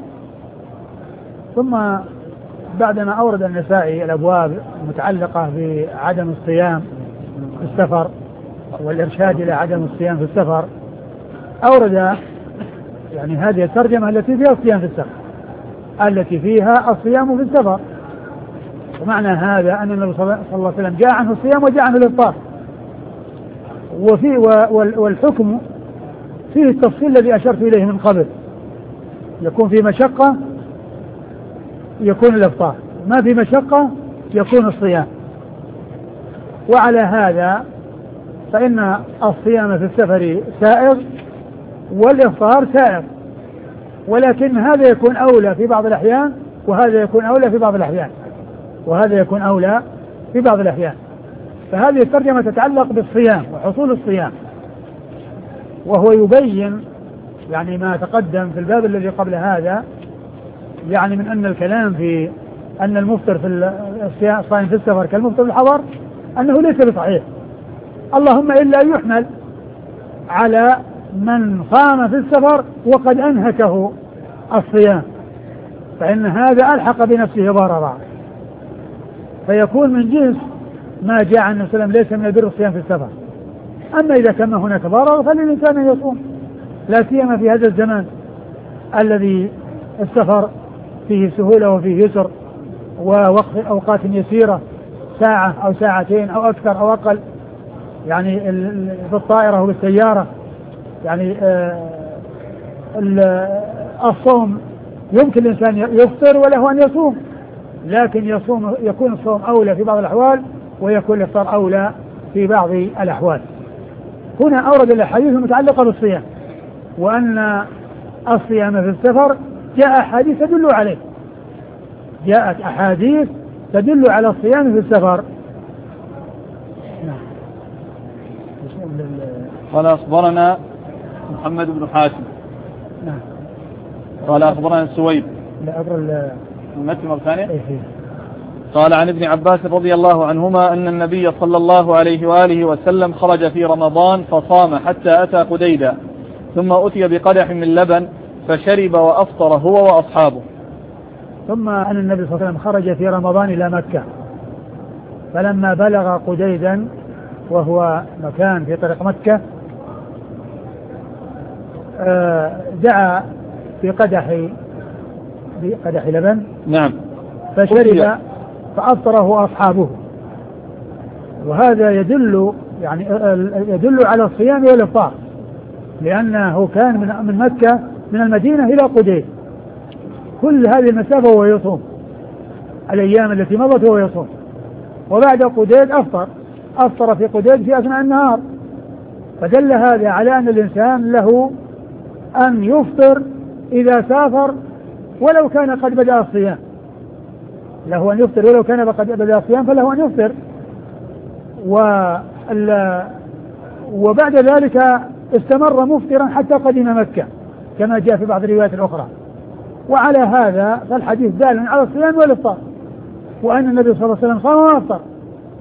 ثم بعدما أورد النسائي الأبواب المتعلقة بعدم الصيام في السفر والإرشاد إلى عدم الصيام في السفر أورد يعني هذه الترجمة التي فيها الصيام في السفر التي فيها الصيام في السفر. ومعنى هذا أن النبي صلى الله عليه وسلم جاء عنه الصيام وجاء عنه الإفطار وفي والحكم فيه التفصيل الذي أشرت إليه من قبل يكون في مشقة يكون الإفطار ما في مشقة يكون الصيام. وعلى هذا فإن الصيام في السفر سائغ والإفطار سائغ ولكن هذا يكون أولى في بعض الأحيان وهذا يكون أولى في بعض الأحيان وهذا يكون أولى في بعض الأحيان. فهذه الترجمة تتعلق بالصيام وحصول الصيام وهو يبين يعني ما تقدم في الباب الذي قبل هذا يعني من أن الكلام في أن المفطر في الصائم في السفر كالمفطر في الحضر أنه ليس بصحيح اللهم إلا يحمل على من صام في السفر وقد أنهكه الصيام فإن هذا ألحق بنفسه ضررا فيكون من جنس ما جاء عن النبي صلى الله عليه وسلم ليس من البر الصيام في السفر. أما إذا كان هناك ضرر فللإنسان أن يصوم لا سيما في هذا الزمان الذي السفر فيه سهولة وفيه يسر ووقت أوقات يسيرة ساعة أو ساعتين أو أكثر أو أقل يعني بالطائرة وبالسيارة يعني الصوم يمكن الإنسان يفطر وله أن يصوم لكن يصوم يكون الصوم أولى في بعض الأحوال ويكون الإفطار أولى في بعض الأحوال. هنا أورد الأحاديث المتعلقة بالصيام وأن الصيام في السفر جاء أحاديث تدل عليه جاءت أحاديث تدل على الصيام في السفر. قال أخبرنا محمد بن حاتم نعم قال أخبرنا سويد لا أقرأ المتن مرة ثانية إيه قال عن ابن عباس رضي الله عنهما أن النبي صلى الله عليه وآله وسلم خرج في رمضان فصام حتى أتى قديدا ثم أتي بقدح من لبن فشرب وأفطر هو وأصحابه. ثم أن النبي صلى الله عليه وسلم خرج في رمضان إلى مكة فلما بلغ قديدا وهو مكان في طريق مكة دعا في قدح بقدح لبن نعم فشرب فأفطره أصحابه. وهذا يدل يعني يدل على الصيام والإفطار لأنه كان من من مكة من المدينة إلى قديد كل هذه المسافة وهو يصوم الأيام التي مضت وهو يصوم وبعد قديد أفطر أفطر في قديد في أثناء النهار فدل هذا على أن الإنسان له أن يفطر إذا سافر ولو كان قد بدأ الصيام له أن يفطر ولو كان قد بدأ الصيام فله أن يفطر وبعد ذلك استمر مفطرا حتى قدم مكة كما جاء في بعض الروايات الأخرى. وعلى هذا فالحديث دال على الصيام والإفطار وأن النبي صلى الله عليه وسلم صام وأفطر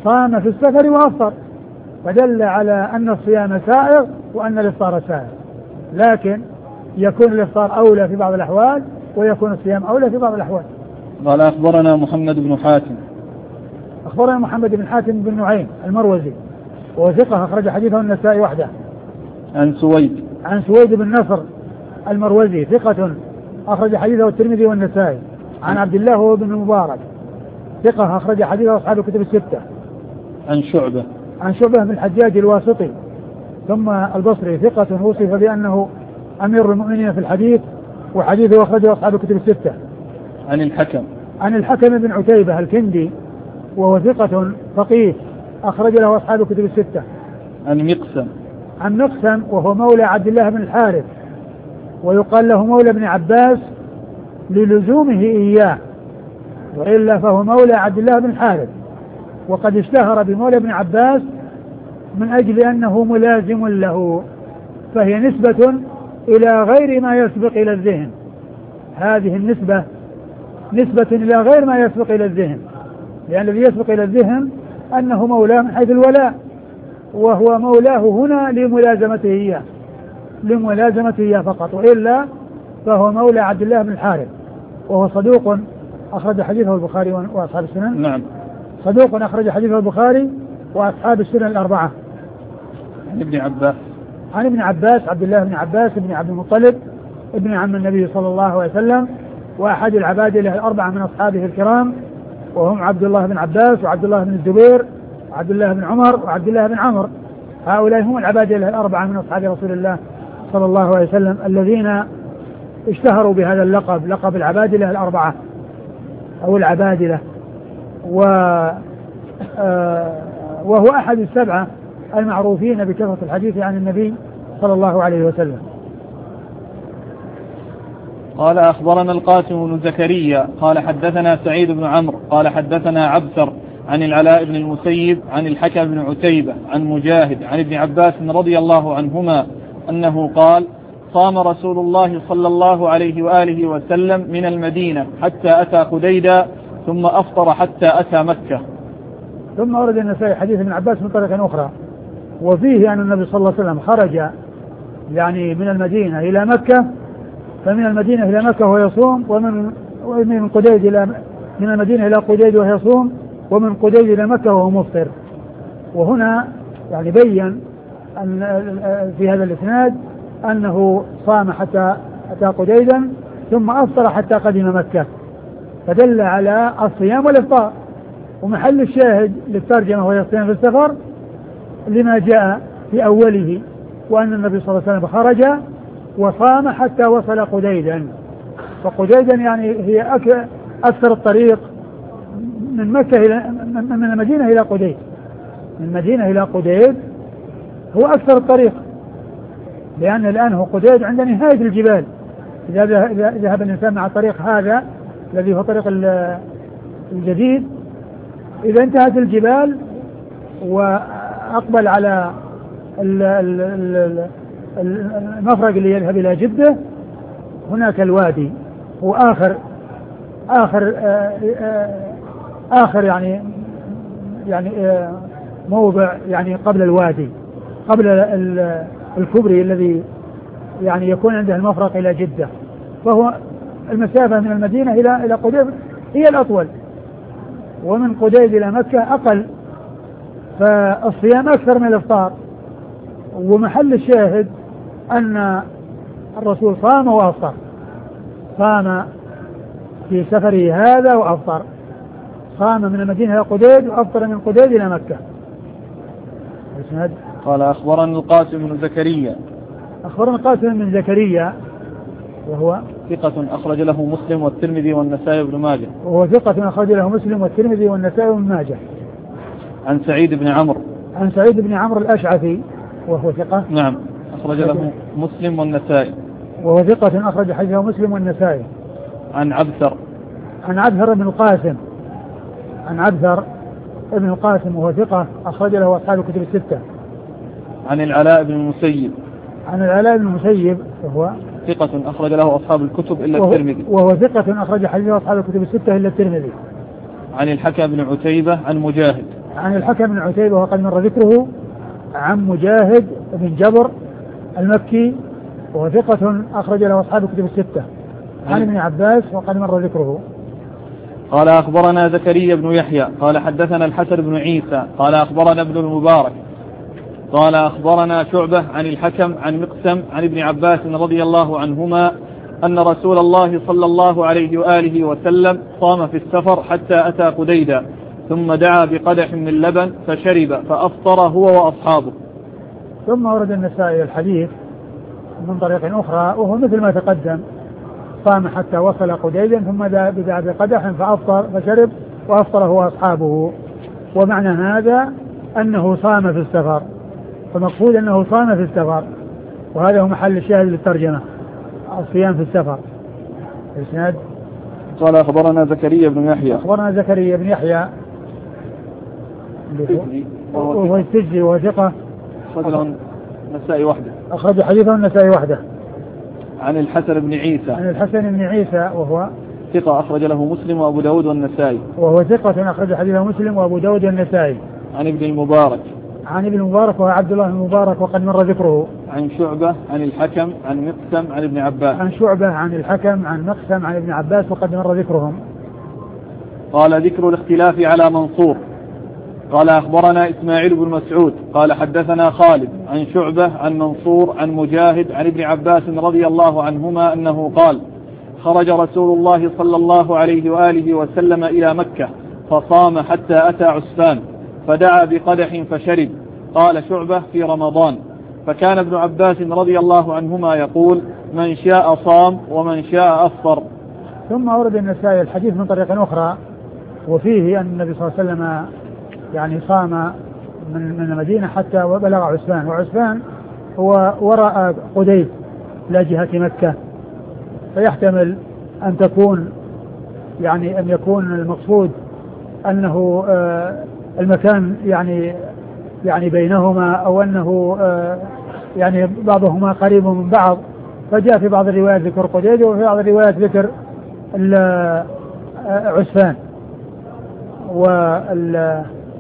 صام في السفر وأفطر، فدل على أن الصيام سائغ وأن الإفطار سائغ، لكن يكون الإفطار أولى في بعض الأحوال ويكون الصيام أولى في بعض الأحوال. قال أخبرنا محمد بن حاتم. أخبرنا محمد بن حاتم بن نعيم المروزي وهو ثقة أخرج حديثه النسائي وحده. عن سويد. عن سويد بن نصر المروزي ثقة أخرج حديثه الترمذي والنسائي. عن عبد الله هو بن المبارك ثقة أخرج حديثه أصحاب الكتب الستة. عن شعبة. عن شعبة بن الحجاج الواسطي ثم البصري ثقة وصف بأنه أمير المؤمنين في الحديث وحديثه أخرجه أصحاب الكتب الستة. عن الحكم. عن الحكم بن عتيبة الكندي وهو ثقة فقيه أخرج له أصحاب الكتب الستة. عن مقسم. عن مقسم وهو مولى عبد الله بن الحارث ويقال له مولى ابن عباس للزومه إياه، وإلا فهو مولى عبد الله بن الحارث، وقد اشتهر بمولى ابن عباس من أجل أنه ملازم له، فهي نسبة إلى غير ما يسبق إلى الذهن. هذه النسبة نسبة إلى غير ما يسبق إلى الذهن، لأن الذي يسبق إلى الذهن أنه مولاه من حيث الولاء، وهو مولاه هنا لملازمته إياه لملازمته إياه فقط، وإلا فهو مولى عبد الله بن الحارث وهو صدوق أخرج حديثه البخاري وأصحاب السنن. نعم. صدوق أخرج حديثه البخاري وأصحاب السنن الأربعة. عن ابن عباس. عن ابن عباس عبد الله بن عباس بن عبد المطلب ابن عم النبي صلى الله عليه وسلم وأحد العبادلة الأربعة من أصحابه الكرام، وهم عبد الله بن عباس وعبد الله بن الزبير وعبد الله بن عمر وعبد الله بن عمر. هؤلاء هم العبادلة الأربعة من أصحاب رسول الله صلى الله عليه وسلم الذين اشتهروا بهذا اللقب، لقب العبادلة الأربعة أو العبادلة، وهو أحد السبعة المعروفين بكثرة الحديث عن النبي صلى الله عليه وسلم. قال أخبرنا القاسم بن زكريا قال حدثنا سعيد بن عمرو قال حدثنا عبثر عن العلاء بن المسيب عن الحكم بن عتيبة عن مجاهد عن ابن عباس رضي الله عنهما أنه قال: صام رسول الله صلى الله عليه وآله وسلم من المدينة حتى أتى خديدا ثم أفطر حتى أتى مكة. ثم ورد النسائي حديث ابن عباس من طريق أخرى وفيه أن النبي صلى الله عليه وسلم خرج يعني من المدينة إلى مكة، فمن المدينة إلى مكة وهو يصوم، ومن من قديد إلى من المدينة إلى قديد وهو يصوم، ومن قديد إلى مكة وهو مفطر. وهنا يعني بين أن في هذا الإسناد أنه صام حتى أتى قديدا ثم أفطر حتى قدم مكة، فدل على الصيام والإفطار. ومحل الشاهد للترجمة وهي الصيام في السفر لما جاء في أوله، وأن النبي صلى الله عليه وسلم خرج وصام حتى وصل قديدا. فقديدا يعني هي أكثر الطريق من مكة إلى من المدينة إلى قديد، من المدينة إلى قديد هو أكثر الطريق، لأن الآن هو قديد عند نهاية الجبال. إذا ذهب الإنسان مع الطريق هذا الذي هو طريق الجديد، إذا انتهت الجبال وأقبل على المفرق اللي يذهب إلى جدة، هناك الوادي هو آخر آخر آخر يعني يعني موضع يعني قبل الوادي، قبل الكبري الذي يعني يكون عنده المفرق إلى جدة، فهو المسافة من المدينة إلى إلى قديد هي الأطول، ومن قديد إلى مكة أقل، فالصيام أكثر من الإفطار. ومحل الشاهد أن الرسول صام وأفطر، صام في سفره هذا وأفطر، صام من المدينة إلى قديد وأفطر من قديد إلى مكة. قال أخبرنا القاسم بن زكريا. أخبرنا القاسم بن زكريا وهو ثقة أخرج له مسلم والترمذي والنسائي بن ماجه. وهو ثقة أخرج له مسلم والترمذي والنسائي بن ماجه. عن سعيد بن عمرو. عن سعيد بن عمرو الأشعثي وهو ثقة. نعم. أخرج له مسلم والنسائي. وهو ثقة أخرج حديثه مسلم والنسائي. عن عبثر. عن عبثر بن القاسم. عن عبثر ابن القاسم وهو ثقة أخرج له أصحاب الكتب الستة. عن العلاء بن المسيب. عن العلاء بن المسيب وهو ثقة أخرج له أصحاب الكتب إلا وهو الترمذي. وهو ثقة أخرج حديثه أصحاب الكتب الستة إلا الترمذي. عن الحكم بن عتيبة عن مجاهد. عن الحكم بن عتيبة وقد مر ذكره عن مجاهد بن جبر المكي وهو ثقة أخرج له أصحاب الكتب الستة عن ابن عباس وقد مر ذكره. قال أخبرنا زكريا بن يحيى قال حدثنا الحسن بن عيسى قال أخبرنا ابن المبارك قال أخبرنا شعبة عن الحكم عن مقسم عن ابن عباس رضي الله عنهما أن رسول الله صلى الله عليه وآله وسلم صام في السفر حتى أتى قديدا ثم دعا بقدح من لبن فشرب فأفطر هو وأصحابه. ثم ورد النسائي الحديث من طريق أخرى وهو مثل ما تقدم، صام حتى وصل قديدا ثم دعا بقدح فأفطر فشرب وأفطر هو وأصحابه. ومعنى هذا أنه صام في السفر، فمقصود أنه صام في السفر، وهذا هو محل الشاهد للترجمة، الصيام في السفر. الإسناد قال أخبرنا زكريا بن يحيى أخبرنا زكريا بن يحيى وهو السجي وهو ثقة أخرج النسائي وحده أخرج حديثه النسائي وحده. عن الحسن بن عيسى عن الحسن بن عيسى وهو ثقة أخرج له مسلم وأبو داود والنسائي وهو ثقة أخرج حديثه مسلم وأبو داود والنسائي. عن ابن المبارك عن ابن المبارك وهو عبد الله المبارك وقد مر ذكره. عن شعبة عن الحكم عن مقسم عن ابن عباس عن شعبة عن الحكم عن مقسم عن ابن عباس وقد مر ذكرهم. قال ذكر الاختلاف على منصور. قال أخبرنا إسماعيل بن مسعود قال حدثنا خالد عن شعبة عن منصور عن مجاهد عن ابن عباس رضي الله عنهما أنه قال خرج رسول الله صلى الله عليه وآله وسلم إلى مكة فصام حتى أتى عسفان فدعا بقدح فشرب. قال شعبة في رمضان. فكان ابن عباس رضي الله عنهما يقول من شاء صام ومن شاء أفطر. ثم أورد النسائي الحديث من طريق أخرى وفيه أن النبي صلى الله عليه وسلم يعني صام من من المدينة حتى بلغ عسفان، وعسفان هو وراء قديد لا جهة مكة، فيحتمل أن تكون يعني أن يكون المقصود أنه آه المكان يعني يعني بينهما أو أنه آه يعني بعضهما قريب من بعض، فجاء في بعض الروايات ذكر قديد وفي بعض الروايات ذكر عسفان. وال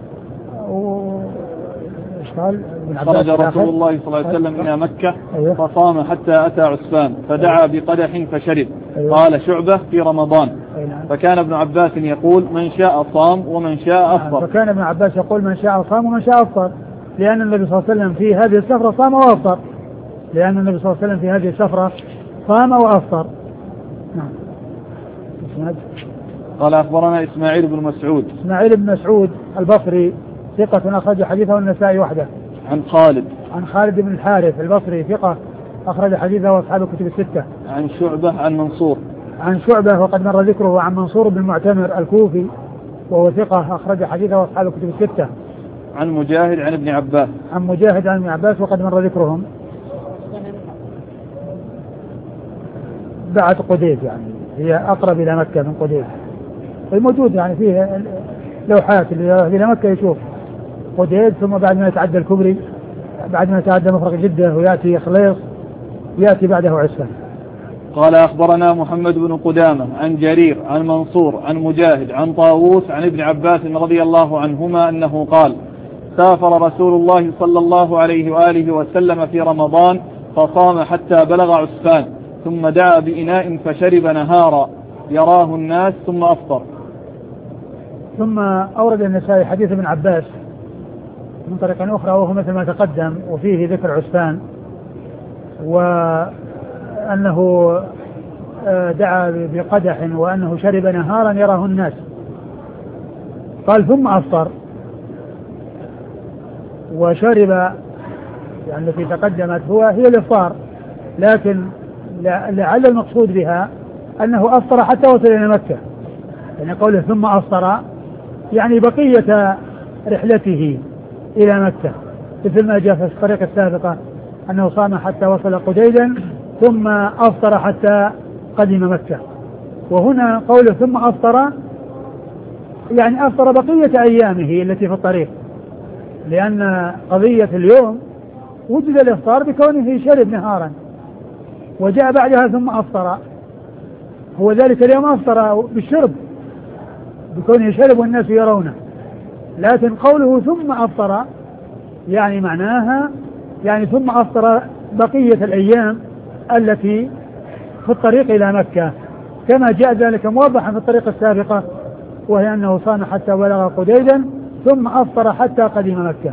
خرج رسول الله صلى الله عليه وسلم إلى مكة فصام حتى أتى عسفان فدعا بقدح فشرب. قال شعبة في رمضان. فكان ابن عباس يقول من شاء صام ومن شاء أفطر. فكان ابن عباس يقول من شاء صام ومن شاء أفطر، لأن النبي صلى الله عليه وسلم في هذه السفرة صام وأفطر لأن النبي صلى الله عليه وسلم في هذه السفرة صام وأفطر. نعم. قال أخبرنا إسماعيل بن مسعود إسماعيل بن مسعود البصري ثقة أخرج حديثه النسائي وحده. عن خالد عن خالد بن الحارث البصري ثقة أخرج حديثه وأصحاب الكتب الستة. عن شعبة عن منصور عن شعبة وقد مر ذكره عن منصور بن معتمر الكوفي وهو ثقة أخرج حديثه وأصحاب الكتب الستة. عن مجاهد عن ابن عباس عن مجاهد عن ابن عباس وقد مر ذكرهم. بعد قديد يعني هي أقرب إلى مكة من قديد، الموجود يعني فيه لوحات اللي إلى مكة يشوف قديد، ثم بعد ما يتعدى الكبري بعد ما يتعدى مفرق جدة ويأتي خليص يأتي بعده عسفان. قال أخبرنا محمد بن قدامة عن جرير عن منصور عن مجاهد عن طاووس عن ابن عباس رضي الله عنهما أنه قال سافر رسول الله صلى الله عليه وآله وسلم في رمضان فصام حتى بلغ عسفان ثم دعا بإناء فشرب نهارا يراه الناس ثم أفطر. ثم أورد النسائي حديث ابن عباس من طريق أخرى وهو مثل ما تقدم وفيه ذكر عسفان وأنه دعا بقدح وأنه شرب نهارا يراه الناس. قال ثم أفطر وشرب يعني التي تقدمت هو هي الإفطار، لكن لعل المقصود بها أنه أفطر حتى وصل إلى مكة، يعني قوله ثم أفطر يعني بقية رحلته إلى مكة، مثل ما جاء في الطريقة السابقة أنه صام حتى وصل قديدا ثم أفطر حتى قدم مكة. وهنا قوله ثم أفطر يعني أفطر بقية أيامه التي في الطريق، لأن قضية اليوم وجد الإفطار بكونه شرب نهارا وجاء بعدها ثم أفطر، هو ذلك اليوم أفطر بالشرب بكونه شرب والناس يرونه، لكن قوله ثم أفطر يعني معناها يعني ثم أفطر بقية الأيام التي في الطريق إلى مكة، كما جاء ذلك موضحا في الطريق السابقة، وهي أنه صام حتى بلغ قديدا ثم أفطر حتى قدم مكة.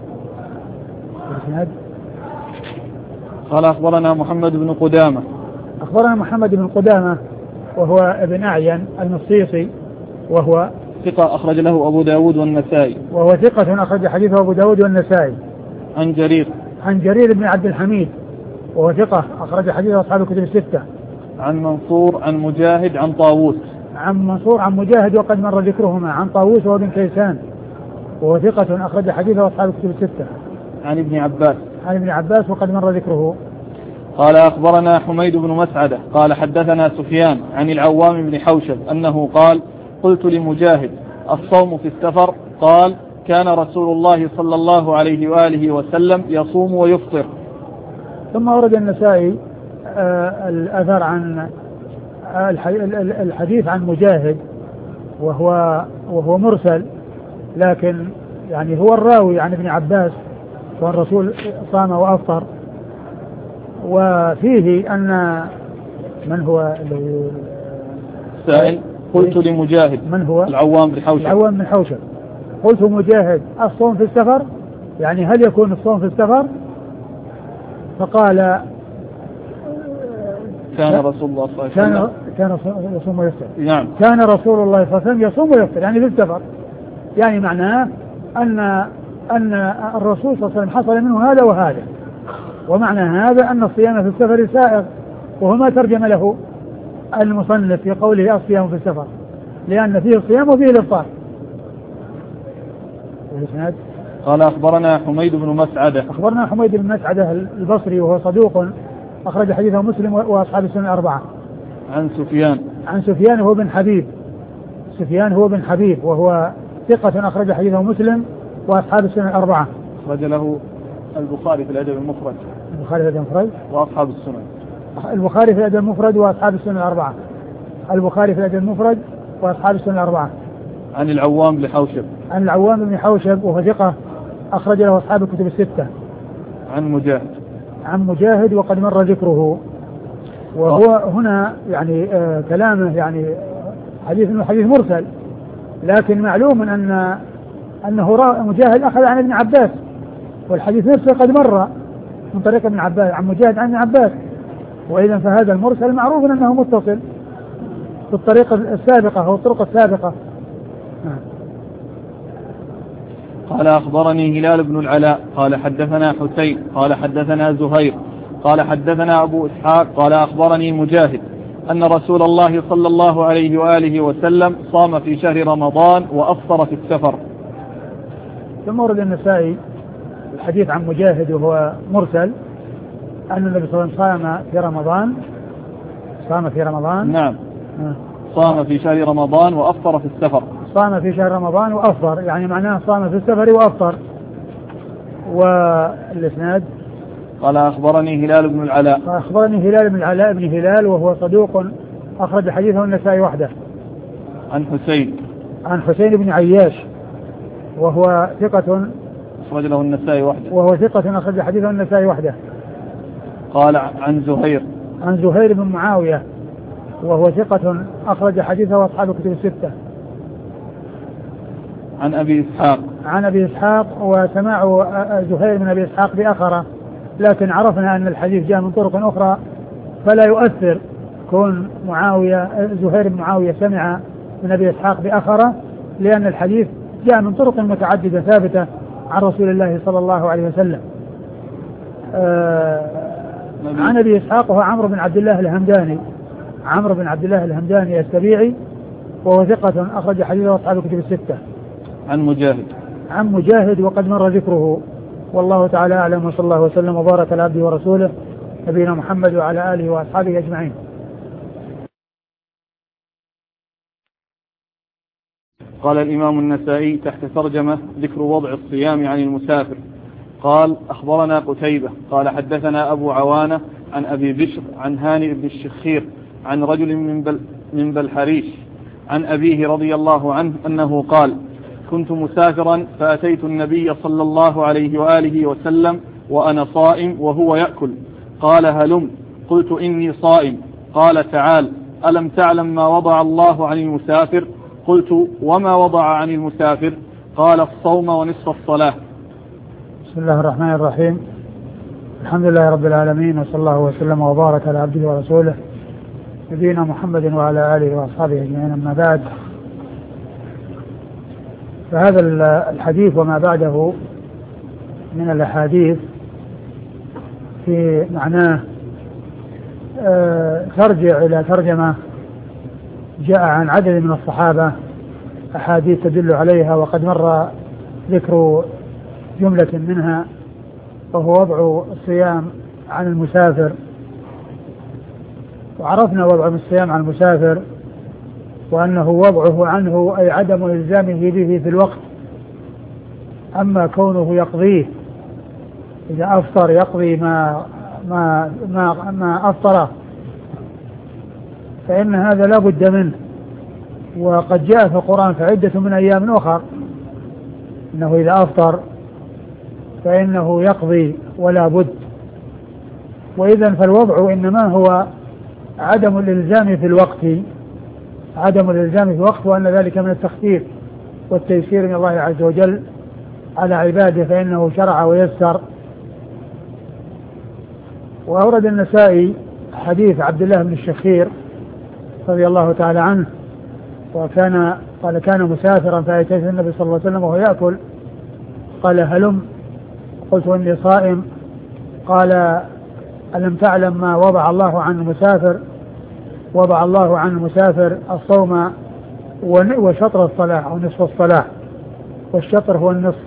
قال أخبرنا محمد بن قدامة. أخبرنا محمد بن قدامة وهو ابن أعين المصيصي، وهو ثقة أخرج له أبو داود والنسائي. وهو ثقة أخرج حديثه أبو داود والنسائي. عن جرير. عن جرير بن عبد الحميد وهو ثقة أخرج حديثه أصحاب الكتب الستة. عن منصور عن مجاهد عن طاووس. عن منصور عن مجاهد وقد مر ذكرهما. عن طاووس وهو بن كيسان وهو ثقة أخرج حديثه أصحاب الكتب الستة. عن ابن عباس. عن ابن عباس وقد مر ذكره. قال أخبرنا حميد بن مسعدة قال حدثنا سفيان عن العوام بن حوشب أنه قال قلت لمجاهد الصوم في السفر؟ قال كان رسول الله صلى الله عليه وآله وسلم يصوم ويفطر. ثم ورد النسائي آه الأثر عن آه الحديث عن مجاهد وهو وهو مرسل، لكن يعني هو الراوي عن ابن عباس والرسول صام وأفطر. وفيه أن من هو سائل قلت لمجاهد من هو العوام بن حوشب. العوام بن حوشب قلت مجاهد الصوم في السفر يعني هل يكون الصوم في السفر؟ فقال كان رسول الله صلى الله عليه وسلم كان يصوم ويفطر. نعم كان رسول الله صلى الله عليه وسلم يصوم ويفطر يعني في السفر، يعني معناه أن أن الرسول صلى الله عليه وسلم حصل منه هذا وهذا، ومعنى هذا أن الصيام في السفر سائغ، وهو ما ترجم له المصنف في قوله الصيام في السفر، لأن فيه الصيام وفيه الإفطار. قال أخبرنا حميد بن مسعدة. أخبرنا حميد بن مسعدة البصري وهو صدوق أخرج حديثه مسلم وأصحاب السنن الأربعة. عن سفيان. عن سفيان هو بن حبيب. سفيان هو بن حبيب وهو ثقة أخرج حديثه مسلم وأصحاب السنن الأربعة. أخرج له البخاري في الأدب المفرد. البخاري في الأدب المفرد وأصحاب السنن. البخاري في الأدب المفرد وأصحاب السنن الأربعة. البخاري في الأدب المفرد وأصحاب السنن الأربعة. عن العوام بن حوشب. عن العوام بن حوشب وهو ثقة أخرج له أصحاب الكتب الستة. عن مجاهد. عن مجاهد وقد مر ذكره. وهو هنا يعني آه كلامه يعني حديث انه حديث مرسل، لكن معلوم أن أنه مجاهد أخذ عن ابن عباس، والحديث نفسه قد مر من طريق ابن عباس عن مجاهد عن ابن عباس، وإذا فهذا المرسل معروف أنه متصل في الطريقة السابقة أو الطرق السابقة. قال أخبرني هلال بن العلاء قال حدثنا حسين قال حدثنا زهير قال حدثنا أبو إسحاق قال أخبرني مجاهد أن رسول الله صلى الله عليه وآله وسلم صام في شهر رمضان وأفطر في السفر. ثم ورد النسائي الحديث عن مجاهد وهو مرسل أن النبي صلى الله عليه وسلم صام في رمضان صام في رمضان نعم صام في شهر رمضان وأفطر في السفر. صام في شهر رمضان وأفطر يعني معناه صام في السفر وأفطر. والإسناد قال أخبرني هلال بن العلاء. أخبرني هلال بن العلاء بن هلال وهو صدوق أخرج حديثه النسائي وحده. عن حسين. عن حسين بن عياش وهو ثقة أخرج له النسائي وحده. وهو ثقة أخرج حديثه النسائي وحده. قال عن زهير. عن زهير بن معاوية وهو ثقة أخرج حديثه أصحاب الكتب الستة. عن أبي إسحاق. عن أبي إسحاق وسماع زهير من أبي إسحاق بأخره، لكن عرفنا أن الحديث جاء من طرق أخرى فلا يؤثر كون معاوية زهير بن معاوية سمع من أبي إسحاق بأخره، لأن الحديث جاء من طرق متعددة ثابتة عن رسول الله صلى الله عليه وسلم. آه عن أبي إسحاق وهو عمرو بن عبد الله الهمداني عمرو بن عبد الله الهمداني السبيعي وهو ثقة أخرج حديثه أصحاب الكتب الستة. عن مجاهد. عن مجاهد وقد مر ذكره. والله تعالى أعلم، وصلى الله وسلم وبارك على عبده ورسوله نبينا محمد وعلى آله وأصحابه أجمعين. قال الإمام النسائي تحت ترجمة ذكر وضع الصيام عن المسافر. قال أخبرنا قتيبة قال حدثنا أبو عوانة عن أبي بشر عن هاني بن الشخير عن رجل من, بل من بلحريش عن أبيه رضي الله عنه أنه قال كنت مسافرا فأتيت النبي صلى الله عليه وآله وسلم وأنا صائم وهو يأكل، قال هلم، قلت إني صائم، قال تعال، ألم تعلم ما وضع الله عن المسافر؟ قلت وما وضع عن المسافر؟ قال الصوم ونصف الصلاة. بسم الله الرحمن الرحيم. الحمد لله رب العالمين، وصلى الله وسلم وبارك على عبده ورسوله نبينا محمد وعلى آله وأصحابه أجمعين، أما بعد. فهذا الحديث وما بعده من الأحاديث في معناه ترجع إلى ترجمة جاء عن عدد من الصحابة أحاديث تدل عليها، وقد مر ذكر جملة منها، وهو وضع الصيام عن المسافر. وعرفنا وضع الصيام عن المسافر وأنه وضعه عنه أي عدم إلزامه به في الوقت، أما كونه يقضيه إذا أفطر يقضي ما ما ما, ما أفطره فإن هذا لا بد منه. وقد جاء في القرآن فعدة من أيام أخر أنه إذا أفطر فإنه يقضي ولا بد. وإذا فالوضع إنما هو عدم الإلزام في الوقت، عدم الإلزام في الوقت، وأن ذلك من التخفيف والتيسير من الله عز وجل على عباده، فإنه شرع ويسر. وأورد النسائي حديث عبد الله بن الشخير رضي الله تعالى عنه، وكان قال كان مسافرا فأتيت النبي صلى الله عليه وسلم وهو يأكل، قال هلم، قلت إني صائم، قال ألم تعلم ما وضع الله عن المسافر؟ وضع الله عن المسافر الصوم وشطر الصلاة أو نصف الصلاة، والشطر هو النصف.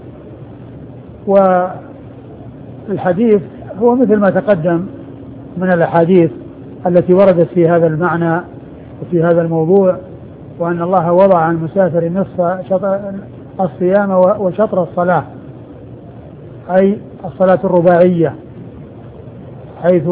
والحديث هو مثل ما تقدم من الأحاديث التي وردت في هذا المعنى وفي هذا الموضوع، وأن الله وضع عن المسافر نصف الصيام وشطر الصلاة، أي الصلاة الرباعية، حيث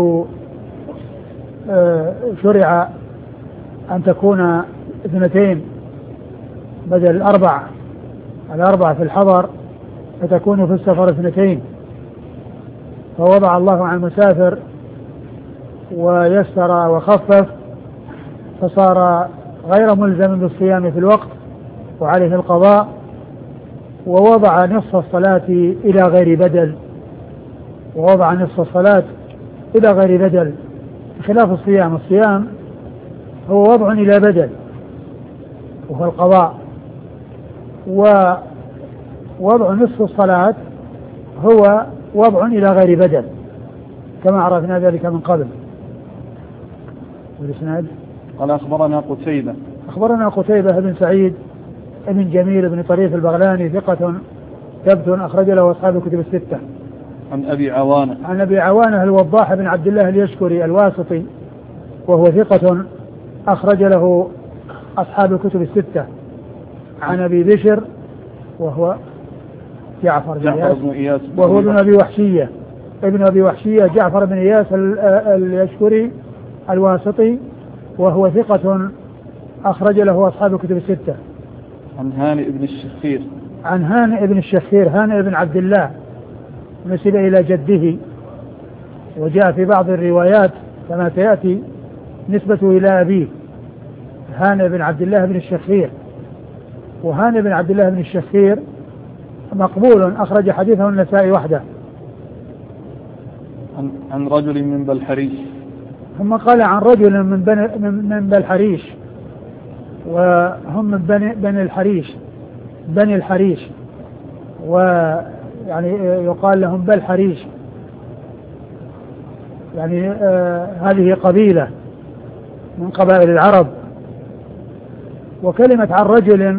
شرع أن تكون اثنتين بدل الأربع، الأربع في الحضر فتكون في السفر اثنتين. فوضع الله عن المسافر ويسر وخفف، فصار غير ملزم بالصيام في الوقت وعليه القضاء. ووضع نصف الصلاة إلى غير بدل، ووضع نصف الصلاة إلى غير بدل بخلاف الصيام. الصيام هو وضع إلى بدل وهو القضاء، ووضع نصف الصلاة هو وضع إلى غير بدل كما عرفنا ذلك من قبل. والإسناد قال أخبرنا قتيبة أخبرنا قتيبة بن سعيد بن جميل بن طريف البغلاني ثقة ثبت أخرج له أصحاب الكتب الستة. عن أبي عوانة عن أبي عوانة الوضاح بن عبد الله اليشكري الواسطي، وهو ثقة أخرج له أصحاب الكتب الستة. عن أبي بشر وهو جعفر بن جعفر بن إياس وهو ابن أبي وحشية ابن أبي وحشية جعفر بن إياس اليشكري الواسطي، وهو ثقة أخرج له أصحاب الكتب الستة. عن هانئ بن الشخير عن هانئ بن الشخير هانئ بن عبد الله نسب إلى جده، وجاء في بعض الروايات كما سيأتي نسبته إلى أبيه هانئ بن عبد الله بن الشخير. وهانئ بن عبد الله بن الشخير مقبول أخرج حديثه النسائي وحده. عن, عن رجل من بلحريش، ثم قال عن رجل من بني من بلحريش، وهم من بني, بني الحريش بني الحريش، ويعني يقال لهم بلحريش، يعني آه هذه قبيلة من قبائل العرب. وكلمة عن رجل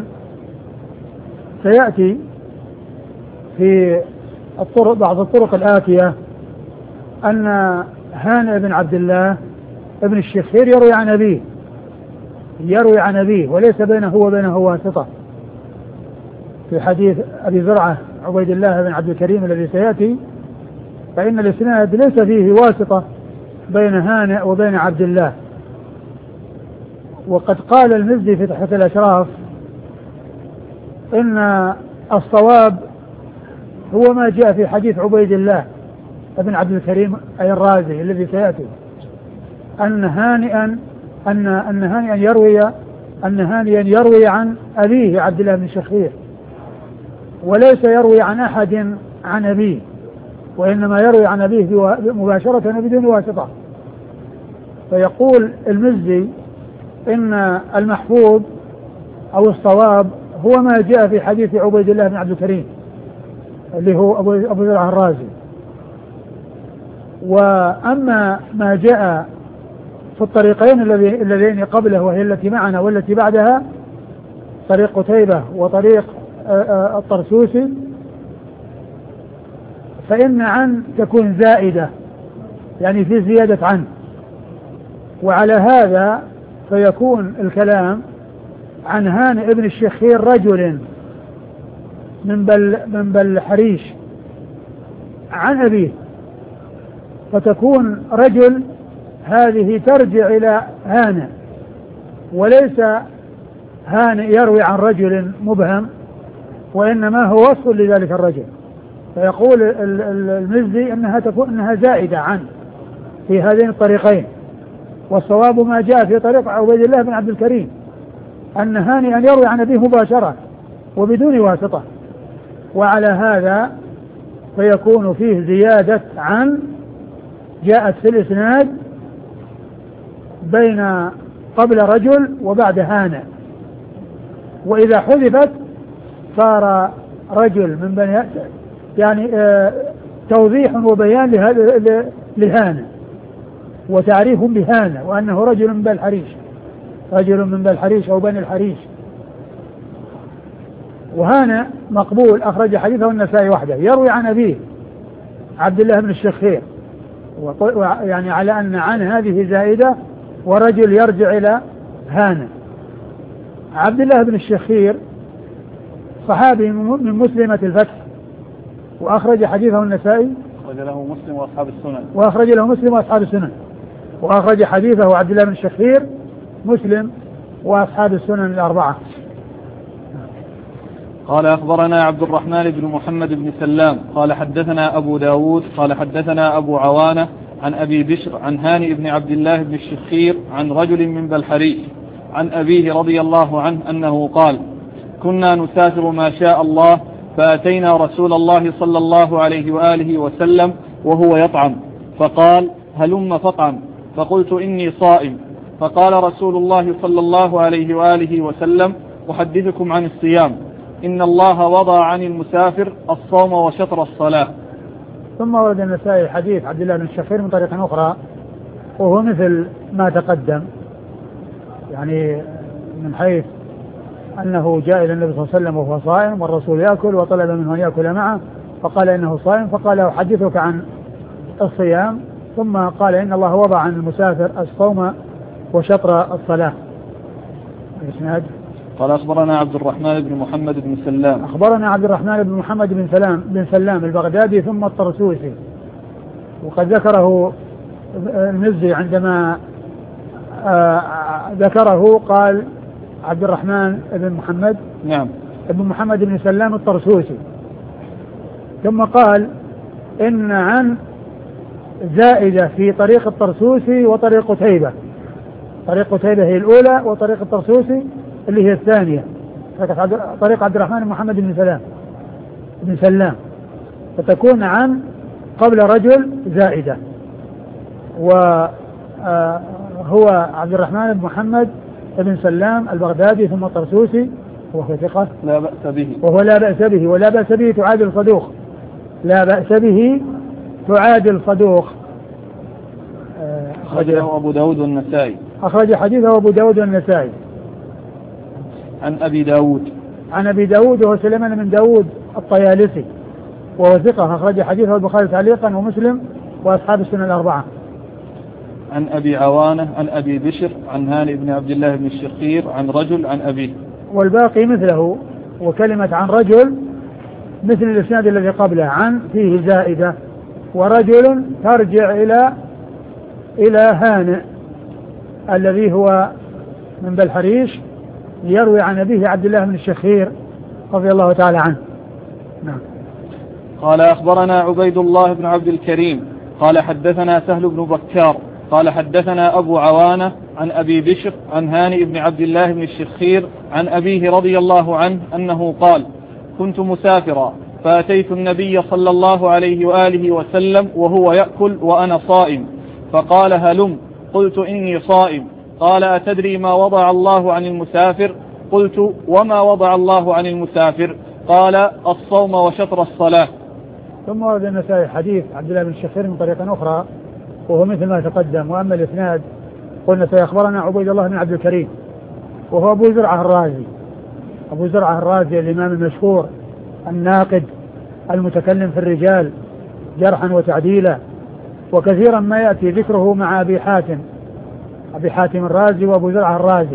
سيأتي في الطرق بعض الطرق الآتية أن هانئ بن عبد الله ابن الشخير يروي عن أبيه يروي عن أبيه وليس بينه وبينه واسطة. في حديث أبي زرعة عبيد الله بن عبد الكريم الذي سيأتي فإن الإسناد ليس فيه واسطة بين هانئ وبين عبد الله. وقد قال المزي في تحفة الأشراف إن الصواب هو ما جاء في حديث عبيد الله ابن عبد الكريم أي الرازي الذي سيأتي، أن هانئا أن أن هانئا يروي أن هانئا يروي عن أبيه عبد الله بن الشخير، وليس يروي عن أحد عن أبيه، وإنما يروي عن أبيه مباشرة بدون واسطة. فيقول المزي إن المحفوظ أو الصواب هو ما جاء في حديث عبيد الله بن عبد الكريم اللي هو أبو أبو زرع الرازي. وأما ما جاء في الطريقين اللذين قبله وهي التي معنا والتي بعدها، طريق قتيبة وطريق الطرسوسي، فإن عن تكون زائدة يعني في زيادة عن، وعلى هذا فيكون الكلام عن هانئ ابن الشخير رجل من بل من بل حريش عن أبيه، فتكون رجل هذه ترجع إلى هانئ، وليس هانئ يروي عن رجل مبهم، وإنما هو وصف لذلك الرجل. فيقول المزي أنها تكون أنها زائدة عن في هذين الطريقين، والصواب ما جاء في طريق عبيد الله بن عبد الكريم أن هانئا يروي عن أبيه مباشرة وبدون واسطة، وعلى هذا فيكون فيه زيادة عن جاءت في الإسناد بين قبل رجل وبعد هانئ، وإذا حذفت صار رجل من بني يعني آه توضيح وبيان لهذا لهانئ وتعريف بهانئ وأنه رجل من بني الحريش، رجل من بني الحريش أو بني الحريش. وهانئ مقبول أخرج حديثه النسائي وحده، يروي عن أبيه عبد الله بن الشخير، يعني على أن عن هذه زائدة، ورجل يرجع إلى هانئ. عبد الله بن الشخير صحابي من مسلمة الفتح، وأخرج حديثه النسائي، أخرج له مسلم وأصحاب السنن، وأخرج له مسلم وأصحاب السنن، وأخرج حديثه عبد الله بن الشخير مسلم وأصحاب السنن الأربعة. قال أخبرنا عبد الرحمن بن محمد بن سلام قال حدثنا أبو داود قال حدثنا أبو عوانة عن أبي بشر عن هانئ بن عبد الله بن الشخير عن رجل من بلحريش عن أبيه رضي الله عنه أنه قال: كنا نسافر ما شاء الله، فأتينا رسول الله صلى الله عليه وآله وسلم وهو يطعم، فقال: هلم فطعم، فقلت: إني صائم. فقال رسول الله صلى الله عليه وآله وسلم: أحدثكم عن الصيام، إن الله وضع عن المسافر الصوم وشطر الصلاة. ثم ورد النسائي حديث عبد الله بن الشخير من طريق أخرى، وهو مثل ما تقدم، يعني من حيث أنه جاء إلى النبي صلى الله عليه وسلم وهو صائم والرسول يأكل وطلب منه أن يأكل معه، فقال إنه صائم، فقال: أحدثك عن الصيام، ثم قال: إن الله وضع عن المسافر الصوم وشطر الصلاة. الإسناد قال أخبرنا عبد الرحمن بن محمد بن سلام أخبرنا عبد الرحمن بن محمد بن سلام بن سلام البغدادي ثم الطرسوسي، وقد ذكره المزي عندما آه ذكره قال عبد الرحمن بن محمد نعم بن محمد بن سلام الطرسوسي، ثم قال إن عن زائدة في طريق الطرسوسي وطريق قتيبة، طريق قتيبة هي الأولى وطريق الطرسوسي اللي هي الثانية، طريق عبد الرحمن بن محمد بن سلام بن سلام، فتكون عن قبل رجل زائدة، وهو عبد الرحمن بن محمد بن سلام البغدادي ثم الطرسوسي، وهو ثقة لا بأس به وهو لا بأس به ولا بأس به تعادل صدوق، لا بأس به تعادل صدوق. أخرجه أبو داود والنسائي، أخرج حديثه أبو داود والنسائي. عن أبي داود عن أبي داود وهو سليمان بن داود الطيالسي، وهو ثقة، أخرج حديثه البخاري تعليقا ومسلم وأصحاب السنن الأربعة. عن أبي عوانة عن أبي بشر عن هانئ بن عبد الله بن الشخير عن رجل عن أبيه، والباقي مثله، وكلمة عن رجل مثل الإسناد الذي قبله، عن فيه زائدة، ورجل ترجع إلى إلى هانئ الذي هو من بلحريش، يروي عن أبيه عبد الله بن الشخير رضي الله تعالى عنه. نعم. قال أخبرنا عبيد الله بن عبد الكريم قال حدثنا سهل بن بكار قال حدثنا أبو عوانة عن أبي بشر عن هاني بن عبد الله بن الشخير عن أبيه رضي الله عنه أنه قال كنت مسافرا فأتيت النبي صلى الله عليه وآله وسلم وهو يأكل وأنا صائم فقال هلم قلت إني صائم قال أتدري ما وضع الله عن المسافر قلت وما وضع الله عن المسافر قال الصوم وشطر الصلاة. ثم ورد النسائي حديث عبد الله بن الشخير من طريقة أخرى وهو مثل ما تقدم. وأما الإسناد قلنا سيخبرنا عبيد الله بن عبد الكريم وهو أبو زرعة الرازي أبو زرعة الرازي الإمام المشهور الناقد المتكلم في الرجال جرحا وتعديلا، وكثيرا ما يأتي ذكره مع أبي حاتم أبي حاتم الرازي وأبو زرعة الرازي.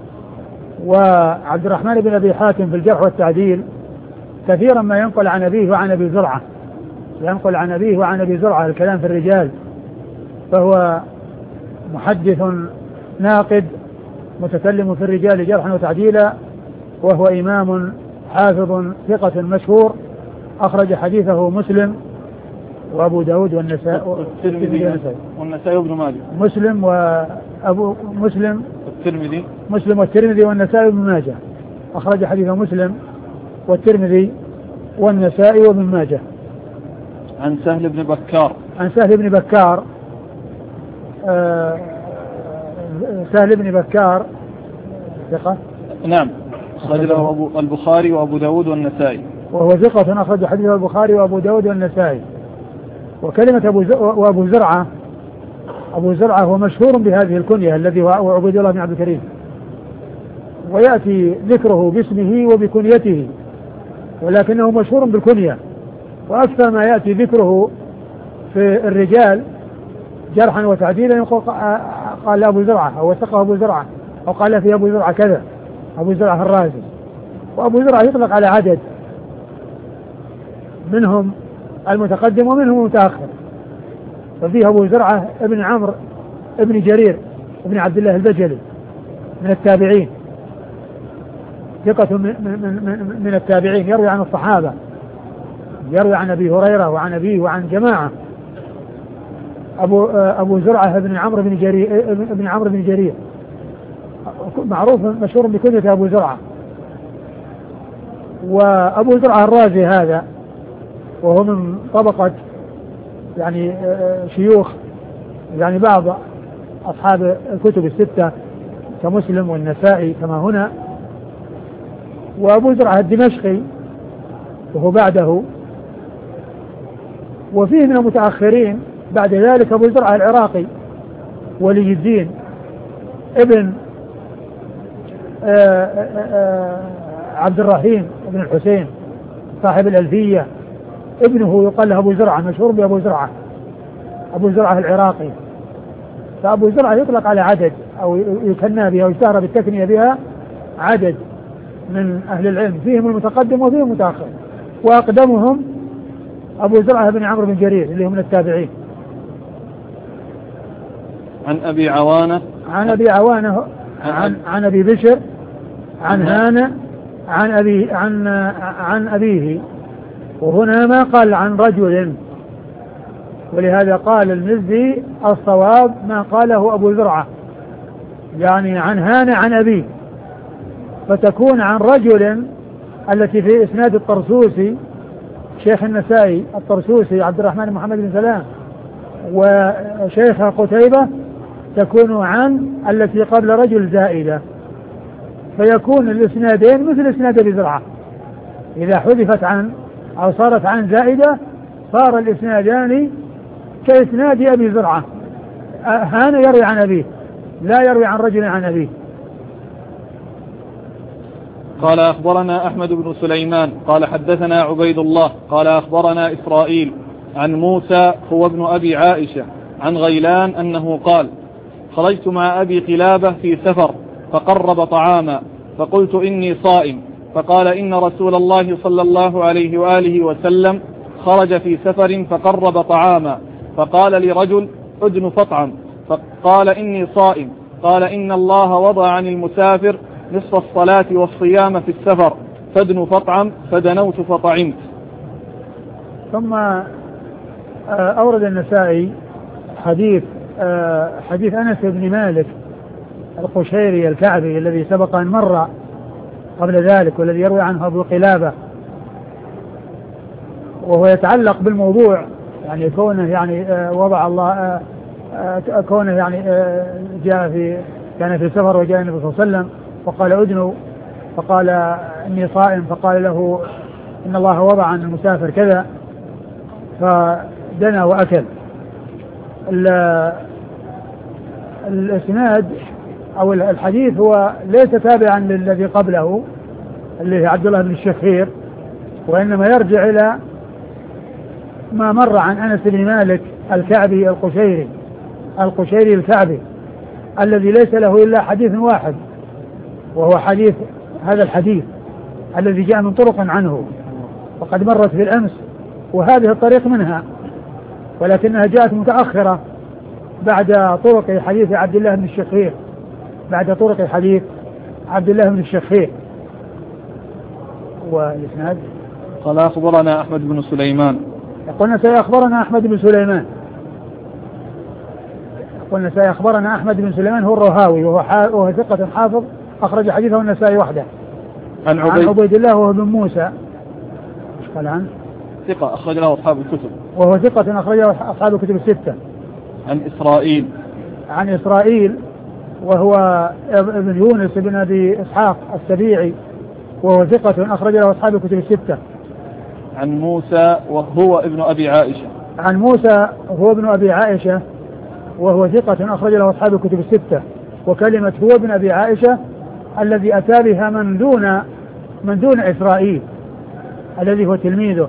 وعبد الرحمن بن أبي حاتم في الجرح والتعديل كثيرا ما ينقل عن أبيه وعن أبي زرعة ينقل عن أبيه وعن أبي زرعة الكلام في الرجال، فهو محدث ناقد متكلم في الرجال جرحا وتعديلا، وهو إمام حافظ ثقة مشهور أخرج حديثه مسلم وأبو داود والنسائي والنسائي وابن ماجه. مسلم وأبو مسلم الترمذي مسلم والترمذي والنسائي وابن ماجه أخرج حديثه مسلم والترمذي والنسائي وابن ماجه. عن سهل بن بكار عن سهل بن بكار آه سهل بن بكار ثقة نعم أخرج له أبو البخاري وأبو داود والنسائي وهو ثقة أخرج حديثه البخاري وأبو داود والنسائي. وكلمة أبو وأبو زرعة أبو زرعة هو مشهور بهذه الكنية الذي هو عبيد الله بن عبد الكريم، ويأتي ذكره باسمه وبكنيته ولكنه مشهور بالكنية. وأكثر ما يأتي ذكره في الرجال جرحا وتعديلا يقول قال أبو زرعة أو وثقه أبو زرعة أو قال في أبو زرعة كذا أبو زرعة الرازي. وأبو زرعة يطلق على عدد منهم المتقدم ومنهم المتأخر، ففيه أبو زرعة ابن عمرو ابن جرير ابن عبد الله البجلي من التابعين ثقة من, من, من التابعين يروي عن الصحابة يروي عن أبي هريرة وعن أبيه وعن جماعة. أبو, أبو زرعة ابن عمرو بن جرير ابن عمرو بن جرير معروف مشهور بكنية أبو زرعة. وأبو زرعة الرازي هذا وهو من طبقة يعني شيوخ يعني بعض أصحاب الكتب الستة كمسلم والنسائي كما هنا. وأبو زرعة الدمشقي وهو بعده. وفيه من المتأخرين بعد ذلك أبو زرعة العراقي ولي الدين ابن آآ آآ عبد الرحيم ابن الحسين صاحب الألفية، ابنه يقال له أبو زرعة مشهور بأبو زرعة أبو زرعة العراقي. فأبو زرعة يطلق على عدد أو يكنى بها ويشتهر بالتكنية بها عدد من أهل العلم فيهم المتقدم وفيهم المتأخر، وأقدمهم أبو زرعة بن عمرو بن جرير اللي هم من التابعين. عن أبي عوانة عن أبي عوانة عن, عن أبي بشر عن هانة عن أبي عن عن أبيه. وهنا ما قال عن رجل، ولهذا قال المزي الصواب ما قاله أبو زرعة يعني عن هانة عن أبيه، فتكون عن رجل التي في إسناد الطرسوسي شيخ النسائي الطرسوسي عبد الرحمن محمد بن سلام وشيخ قتيبة تكون عن التي قبل رجل زائدة، فيكون الإسنادين مثل إسناد أبي زرعة إذا حذفت عن أو صارت عن زائدة صار الإسنادان كإسناد أبي زرعة. هانة يروي عن أبيه لا يروي عن رجل عن أبيه. قال أخبرنا أحمد بن سليمان قال حدثنا عبيد الله قال أخبرنا إسرائيل عن موسى هو ابن أبي عائشة عن غيلان أنه قال خرجت مع أبي قلابة في سفر فقرب طعاما فقلت إني صائم، فقال إن رسول الله صلى الله عليه وآله وسلم خرج في سفر فقرب طعاما فقال لرجل أدن فطعم، فقال إني صائم، قال إن الله وضع عن المسافر نصف الصلاة والصيام في السفر، فادن فطعم فدنوت فطعمت. ثم أورد النسائي حديث حديث أنس بن مالك القشيري الكعبي الذي سبق أن مر قبل ذلك، والذي يروي عنه أبو قلابة، وهو يتعلق بالموضوع، يعني كونه يعني وضع الله كونه يعني جاء في كان في سفر وجاء النبي صلى الله عليه وسلم فقال أدنو، فقال إني صائم، فقال له إن الله وضع عن المسافر كذا، فدنا وأكل. الإسناد أو الحديث هو ليس تابعا للذي قبله اللي هو عبد الله بن الشخير، وإنما يرجع إلى ما مر عن أنس بن مالك الكعبي القشيري القشيري الكعبي الذي ليس له إلا حديث واحد، وهو حديث هذا الحديث الذي جاء من طرق عنه، وقد مرت في الأمس، وهذه الطريق منها، ولكنها جاءت متأخرة بعد طرق حديث عبد الله بن الشخير بعد طرق حديث عبد الله بن الشخير. والإسناد قال أخبرنا أحمد بن سليمان، قلنا سيخبرنا أحمد بن سليمان قلنا سيخبرنا أحمد بن سليمان هو الرهاوي، وهو, وهو ثقة حافظ أخرج حديثه النسائي وحده. عن عبيد, عن عبيد الله وهو بن موسى، ايش قال عنه؟ ثقة أخرج له أصحاب الكتب، وهو ثقة أخرجه أصحاب الكتب الستة. عن إسرائيل عن إسرائيل وهو ابن يونس بن أبي إسحاق السبيعي، وهو ثقة أخرج له أصحاب الكتب الستة. عن موسى وهو ابن أبي عائشة عن موسى وهو ابن أبي عائشة، وهو ثقة أخرج له أصحاب الكتب الستة. وكلمة هو ابن أبي عائشة الذي أتى بها من دون من دون إسرائيل الذي هو تلميذه،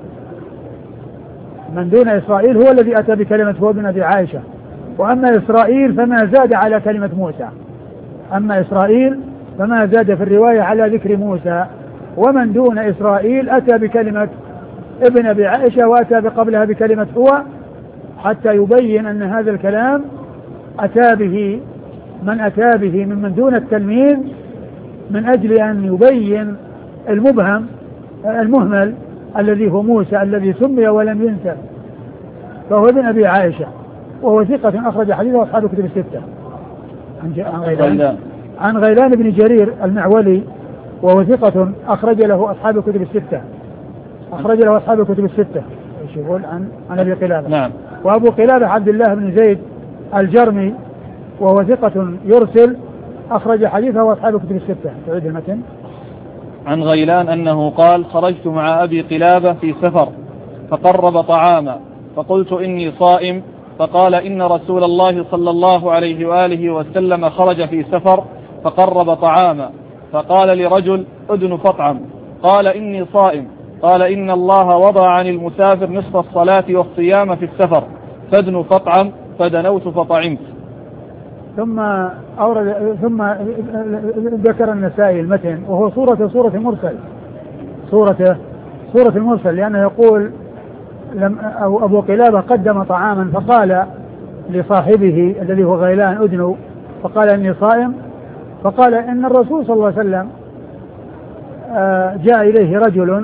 من دون إسرائيل هو الذي أتى بكلمة هو ابن أبي عائشة، وأما إسرائيل فما زاد على كلمة موسى أما إسرائيل فما زاد في الرواية على ذكر موسى، ومن دون إسرائيل أتى بكلمة ابن أبي عائشة وأتى بقبلها بكلمة هو، حتى يبين أن هذا الكلام أتى به من أتى به من من دون التلميذ من أجل أن يبين المبهم المهمل الذي هو موسى الذي سمي ولم ينسب، فهو ابن أبي عائشة، وهو ثقة أخرج حديثه أصحاب الكتب الستة. عن غيلان عن غيلان بن جرير المعولي، وهو ثقة أخرج له أصحاب الكتب الستة أخرج له أصحاب الكتب الستة. ايش يقول عن عن أبي قلابة؟ نعم. وأبو قلابة عبد الله بن زيد الجرمي، وهو ثقة يرسل أخرج حديثه أصحاب الكتب الستة. تعيد المتن. عن غيلان أنه قال: خرجت مع أبي قلابة في سفر فقرب طعاما فقلت إني صائم، فقال: إن رسول الله صلى الله عليه وآله وسلم خرج في سفر فقرب طعاما، فقال لرجل: أدن فطعم، قال: إني صائم، قال: إن الله وضع عن المسافر نصف الصلاة والصيام في السفر، فادن فطعم، فدنوت فطعمت. ثم أورد ثم ذكر النسائي المتن، وهو صورة صورة مرسل صورة صورة المرسل، لأنه يقول لم أو أبو قلابة قدم طعاما فقال لصاحبه الذي هو غيلان: أدنو، فقال: إني صائم، فقال إن الرسول صلى الله عليه وسلم جاء إليه رجل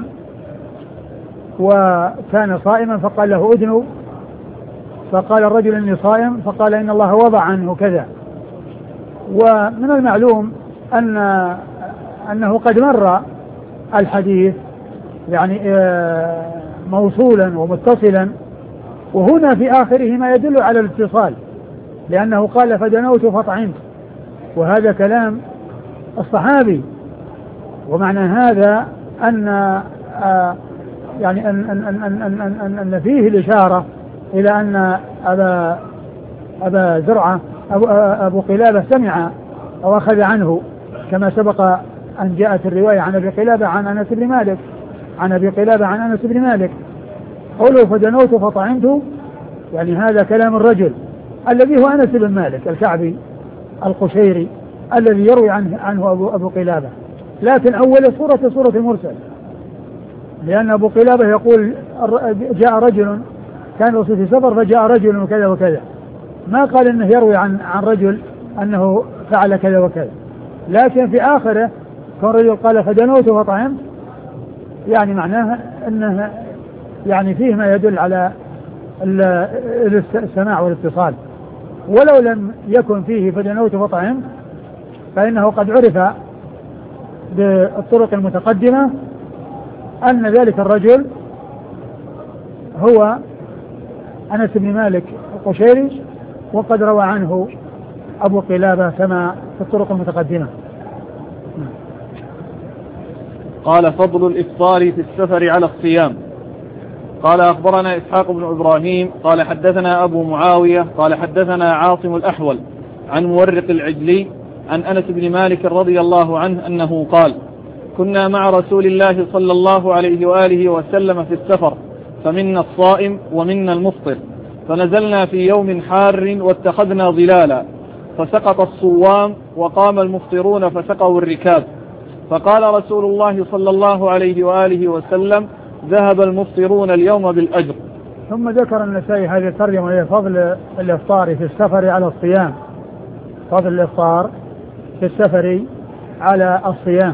وكان صائما فقال له: أدنو، فقال الرجل: إني صائم، فقال: إن الله وضع عنه كذا. ومن المعلوم أن أنه قد مر الحديث يعني موصولا ومتصلا، وهنا في آخره ما يدل على الاتصال، لأنه قال: فدنوت فطعمت، وهذا كلام الصحابي، ومعنى هذا أن يعني أن أن أن أن أن أن فيه الإشارة إلى أن أبا أبا زرعة أبو, أبو قلابة سمع أو أخذ عنه، كما سبق أن جاءت الرواية عن أبي قلابة عن أنس بن مالك عن أبي قلابة عن أنس بن مالك قوله: فدنوت فطعمت، يعني هذا كلام الرجل الذي هو أنس بن مالك الكعبي القشيري الذي يروي عنه, عنه أبو, أبو قلابة، لكن أول صورة صورة المرسل، لأن أبو قلابة يقول: جاء رجل، كان الرسول في سفر فجاء رجل وكذا وكذا، ما قال إنه يروي عن عن رجل أنه فعل كذا وكذا، لكن في آخره كان رجل قال: فدنوت فطعمت، يعني معناه أنه يعني فيه ما يدل على السماع والاتصال، ولو لم يكن فيه فدنوت فطعم فإنه قد عرف بالطرق المتقدمة أن ذلك الرجل هو أنس بن مالك القشيري، وقد روى عنه أبو قلابة كما في الطرق المتقدمة. قال فضل الإفطار في السفر على الصيام. قال أخبرنا إسحاق بن إبراهيم قال حدثنا أبو معاوية قال حدثنا عاصم الأحول عن مورق العجلي عن أنس بن مالك رضي الله عنه أنه قال كنا مع رسول الله صلى الله عليه وآله وسلم في السفر فمنا الصائم ومنا المفطر، فنزلنا في يوم حار واتخذنا ظلالا، فسقط الصوام وقام المفطرون فسقوا الركاب، فقال رسول الله صلى الله عليه وآله وسلم ذهب المفطرون اليوم بالأجر. ثم ذكر النسائي هذه الترجمة وهي فضل الإفطار في السفر على الصيام. فضل الإفطار في السفر على الصيام.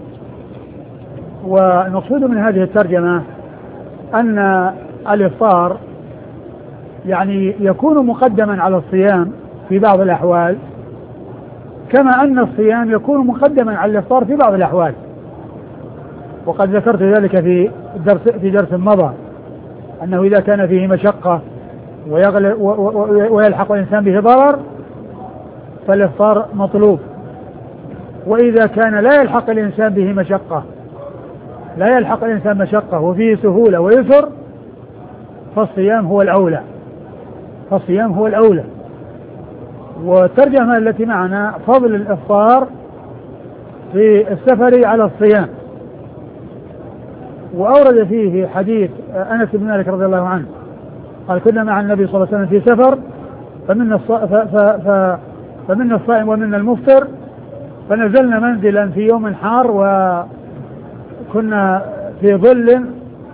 والمقصود من هذه الترجمة أن الإفطار يعني يكون مقدما على الصيام في بعض الأحوال، كما أن الصيام يكون مقدما على الإفطار في بعض الأحوال. وقد ذكرت ذلك في درس في درس مضى أنه إذا كان فيه مشقة ويلحق الإنسان به ضرر فالإفطار مطلوب، وإذا كان لا يلحق الإنسان به مشقة لا يلحق الإنسان مشقة وفيه سهولة ويسر فالصيام هو الأولى فالصيام هو الأولى. والترجمة التي معنا فضل الإفطار في السفر على الصيام، وأورد فيه حديث أنس بن مالك رضي الله عنه قال كنا مع النبي صلى الله عليه وسلم في سفر فمنا فمنا الصائم ومنا المفطر، فنزلنا منزلا في يوم حار وكنا في ظل،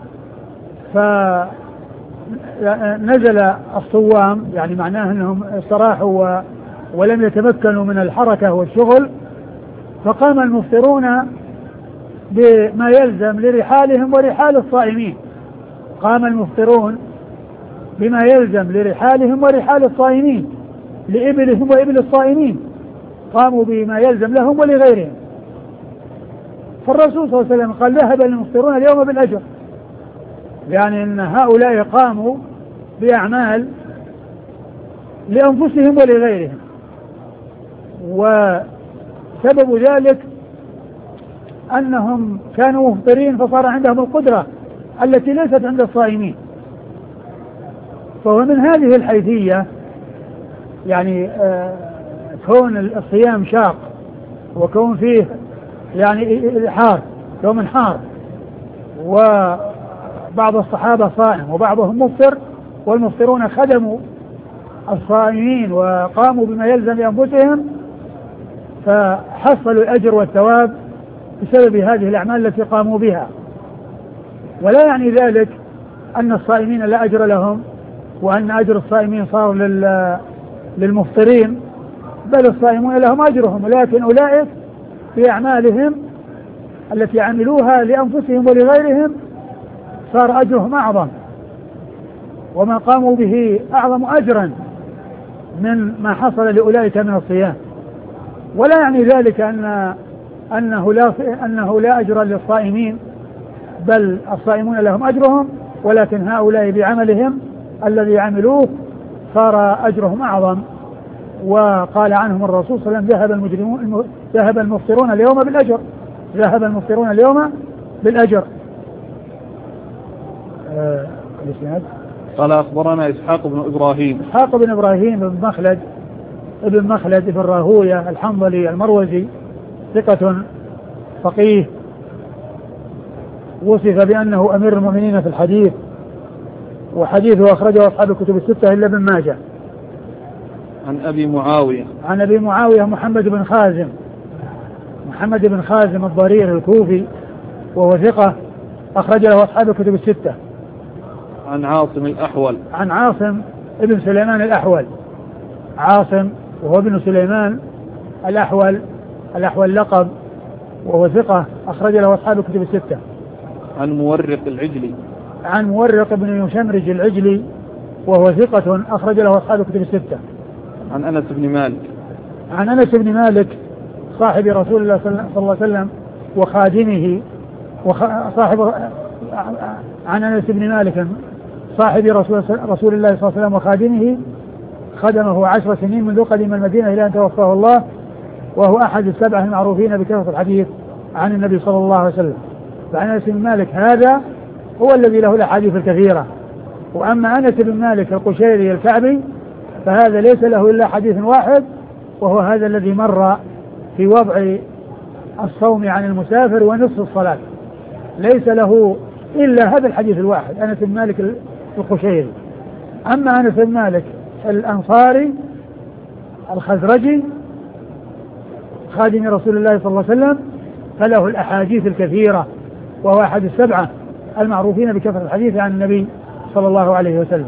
فنزل الصوام يعني معناه أنهم استراحوا ولم يتمكنوا من الحركة والشغل، فقام المفطرون بما يلزم لرحالهم ورحال الصائمين. قام المفطرون بما يلزم لرحالهم ورحال الصائمين، لإبلهم وإبل الصائمين قاموا بما يلزم لهم ولغيرهم. فالرسول صلى الله عليه وسلم قال ذهب المفطرون اليوم بالأجر، يعني أن هؤلاء قاموا بأعمال لأنفسهم ولغيرهم، وسبب ذلك أنهم كانوا مفطرين فصار عندهم القدرة التي ليست عند الصائمين. فهو من هذه الحيثية يعني آه كون الصيام شاق وكون فيه يعني حار يوم حار وبعض الصحابة صائم وبعضهم مفطر، والمفطرون خدموا الصائمين وقاموا بما يلزم لأنفسهم فحصلوا الأجر والثواب بسبب هذه الأعمال التي قاموا بها. ولا يعني ذلك أن الصائمين لا أجر لهم وأن أجر الصائمين صار للمفطرين، بل الصائمون لهم أجرهم، ولكن أولئك في أعمالهم التي عملوها لأنفسهم ولغيرهم صار أجرهم أعظم، وما قاموا به أعظم أجرا من ما حصل لأولئك من الصيام. ولا يعني ذلك أن أنه لا, أنه لا أجر للصائمين، بل الصائمون لهم أجرهم، ولكن هؤلاء بعملهم الذي عملوه صار أجرهم أعظم. وقال عنهم الرسول صلى الله عليه وسلم ذهب المجرمون ذهب المفطرون اليوم بالأجر ذهب المفطرون اليوم بالأجر. آه قال أخبرنا إسحاق بن إبراهيم إسحاق بن إبراهيم بن مخلد ابن مخلد بن راهوية الحنظلي المروزي ثقة فقيه، وصف بأنه أمير المؤمنين في الحديث، وحديثه أخرجه أصحاب الكتب الستة إلا ابن ماجه. عن أبي معاوية عن أبي معاوية محمد بن خازم محمد بن خازم الضرير الكوفي وهو ثقة أخرج له أصحاب الكتب الستة. عن عاصم الأحول عن عاصم ابن سليمان الأحول عاصم وهو ابن سليمان الأحول الأحول لقب وهو ثقة أخرج له أصحاب الكتب الستة. عن مورق العجلي. عن مورق بن يشمرج العجلي وهو ثقة أخرج له أصحاب الكتب الستة. عن أنس بن مالك. عن أنس بن مالك صاحب رسول الله صلى الله عليه وسلم وخادمه وصاحب عن أنس بن مالك صاحب رسول, رسول الله صلى الله عليه وسلم وخادمه خدمه عشر سنين منذ قدم المدينة إلى أن توفاه الله، وهو أحد السبعة المعروفين بكثرة الحديث عن النبي صلى الله عليه وسلم. فعن أنس بن مالك هذا هو الذي له الأحاديث الكثيرة. وأما أنس بن مالك القشيري الكعبي فهذا ليس له إلا حديث واحد، وهو هذا الذي مر في وضع الصوم عن المسافر ونصف الصلاة، ليس له إلا هذا الحديث الواحد أنس بن مالك القشيري. أما أنس بن مالك الأنصاري الخزرجي خادم رسول الله صلى الله عليه وسلم فله الأحاديث الكثيرة، وهو أحد السبعة المعروفين بكثرة الحديث عن النبي صلى الله عليه وسلم.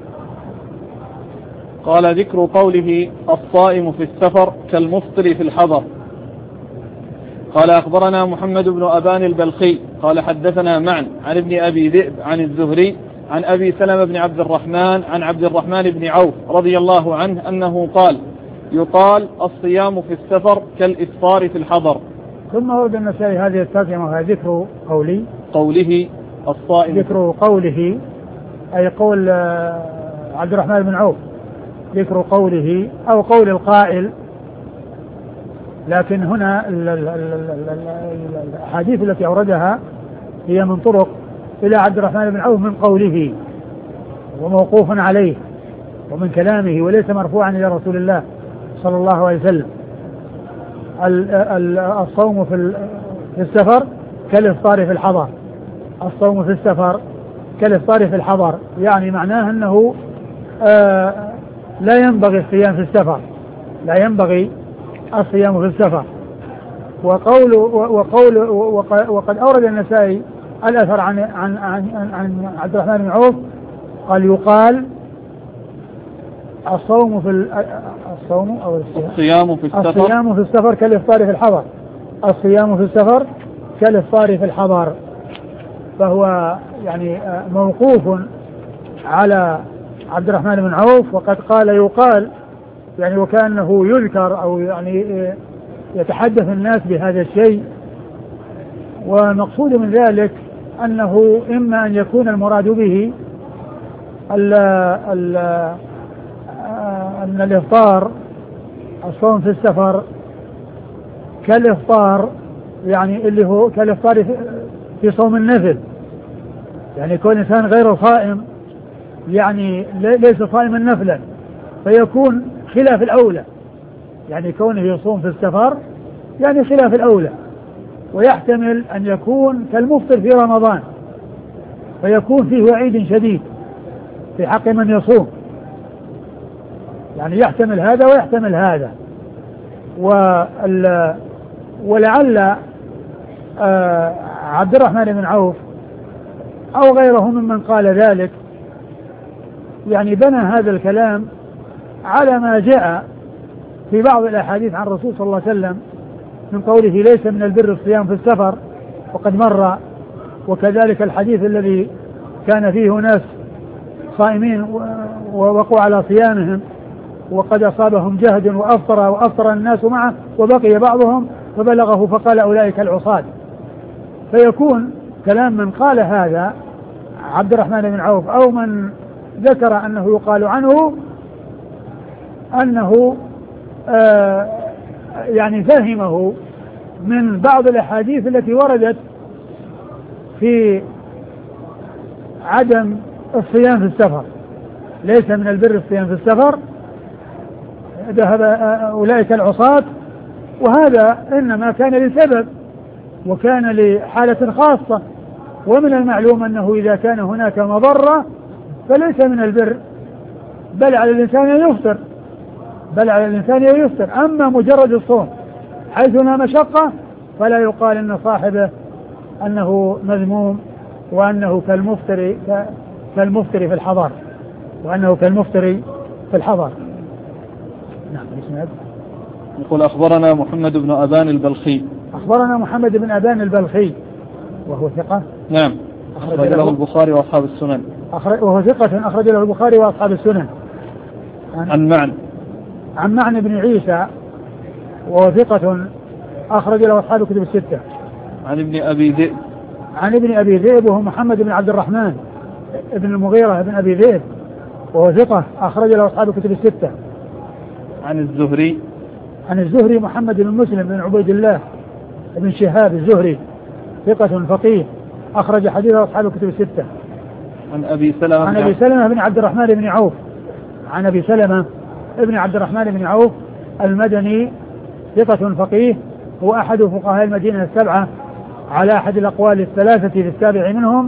قال ذكر قوله الصائم في السفر كالمفطر في الحضر. قال أخبرنا محمد بن أبان البلخي قال حدثنا معن عن ابن أبي ذئب عن الزهري عن أبي سلمة بن عبد الرحمن عن عبد الرحمن بن عوف رضي الله عنه أنه قال يقال الصيام في السفر كالإفطار في الحضر. ثم ورد النسائي هذه الترجمة وهي ذكر قولي قوله الصائم، ذكر قوله أي قول عبد الرحمن بن عوف، ذكر قوله أو قول القائل، لكن هنا الأحاديث التي أوردها هي من طرق إلى عبد الرحمن بن عوف من قوله وموقوف عليه ومن كلامه وليس مرفوعا إلى رسول الله صلى الله عليه وسلم. الصوم في السفر كالإفطار في الحضر، الصوم في السفر كالإفطار في الحضر، يعني معناه أنه آه لا ينبغي الصيام في السفر، لا ينبغي الصيام في السفر. وقول وقول وقد أورد النسائي الأثر عن عن عن, عن عبد الرحمن بن عوف قال يقال الصوم في الصوم أو الصيام في السفر الصيام في السفر كالإفطار في الحضر، الصيام في السفر كالإفطار في الحضر. فهو يعني موقوف على عبد الرحمن بن عوف، وقد قال يقال يعني وكأنه يذكر أو يعني يتحدث الناس بهذا الشيء. ومقصود من ذلك أنه إما أن يكون المراد به ال ال أن الإفطار الصوم في السفر كالإفطار يعني اللي هو كالإفطار في صوم النفل، يعني يكون إنسان غير صائم يعني ليس صائما نفلا فيكون خلاف الأولى، يعني كونه يصوم في السفر يعني خلاف الأولى. ويحتمل أن يكون كالمفطر في رمضان فيكون فيه وعيد شديد في حق من يصوم، يعني يحتمل هذا ويحتمل هذا. ولعل عبد الرحمن بن عوف أو غيره ممن قال ذلك يعني بنى هذا الكلام على ما جاء في بعض الأحاديث عن الرسول صلى الله عليه وسلم من قوله ليس من البر الصيام في السفر وقد مر، وكذلك الحديث الذي كان فيه ناس صائمين ووقوا على صيامهم وقد أصابهم جهد وأفطر وأفطر الناس معه وبقي بعضهم فبلغه فقال أولئك العصاة. فيكون كلام من قال هذا عبد الرحمن بن عوف أو من ذكر أنه يقال عنه أنه آه يعني فهمه من بعض الأحاديث التي وردت في عدم الصيام في السفر، ليس من البر الصيام في السفر ذهب أولئك العصاة، وهذا إنما كان لسبب وكان لحالة خاصة. ومن المعلوم أنه إذا كان هناك مضرة فليس من البر بل على الإنسان أن يفطر بل على الإنسان أن يفطر. أما مجرد الصوم حيث هنا مشقة فلا يقال أن صاحبه أنه مذموم وأنه كالمفطر كالمفطر في الحضر وأنه كالمفطر في الحضر. نعم. يقول أخبرنا محمد بن أبان البلخي. أخبرنا محمد بن أبان البلخي وهو ثقة. نعم. أخرج له البخاري وأصحاب السنن. وهو ثقة أخرج له البخاري وأصحاب السنن. عن, عن معن عن معن بن عيسى وهو ثقة أخرج له أصحاب الكتب الستة. عن ابن أبي ذئب عن ابن أبي ذئب وهو محمد بن عبد الرحمن ابن المغيرة بن أبي ذئب وهو ثقة أخرج له أصحاب الكتب الستة. عن الزهري عن الزهري محمد بن مسلم بن عبيد الله بن شهاب الزهري ثقة فقيه أخرج حديث أصحاب الكتب الستة. عن أبي سلمة عن أبي سلمة بن عبد الرحمن بن عوف عن أبي سلمة ابن عبد الرحمن بن عوف المدني ثقة فقيه هو أحد فقهاء المدينة السبعة على أحد الأقوال الثلاثة في السابع منهم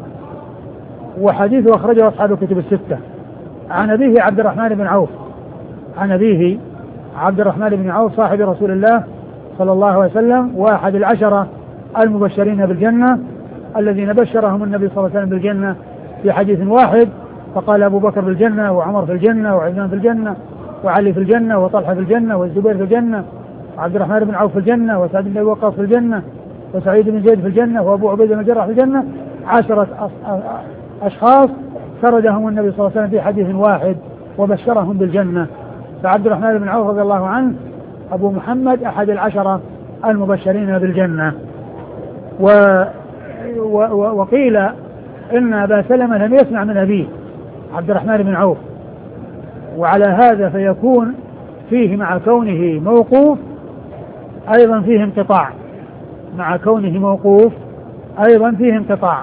وحديثه أخرجه أصحاب الكتب الستة. عن أبيه عبد الرحمن بن عوف عن أبيه عبد الرحمن بن عوف صاحب رسول الله صلى الله عليه وسلم وأحد العشرة المبشرين بالجنة الذين بشرهم النبي صلى الله عليه وسلم بالجنة في حديث واحد فقال أبو بكر في الجنة وعمر في الجنة وعثمان في الجنة وعلي في الجنة وطلحة في الجنة والزبير في الجنة وعبد الرحمن بن عوف في الجنة وسعد بن وقاص في الجنة وسعيد بن زيد في الجنة وأبو عبيدة بن الجراح في الجنة عشرة أشخاص سردهم النبي صلى الله عليه وسلم في حديث واحد وبشرهم بالجنة. فعبد الرحمن بن عوف رضي الله عنه أبو محمد أحد العشرة المبشرين بالجنة. و... و... و... وقيل إن أبا سلمة لم يسمع من أبيه عبد الرحمن بن عوف وعلى هذا فيكون فيه مع كونه موقوف أيضا فيه انقطاع مع كونه موقوف أيضا فيه انقطاع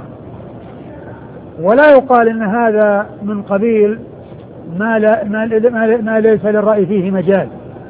ولا يقال إن هذا من قبيل ما, لا ما, ما, ما ليس للرأي فيه مجال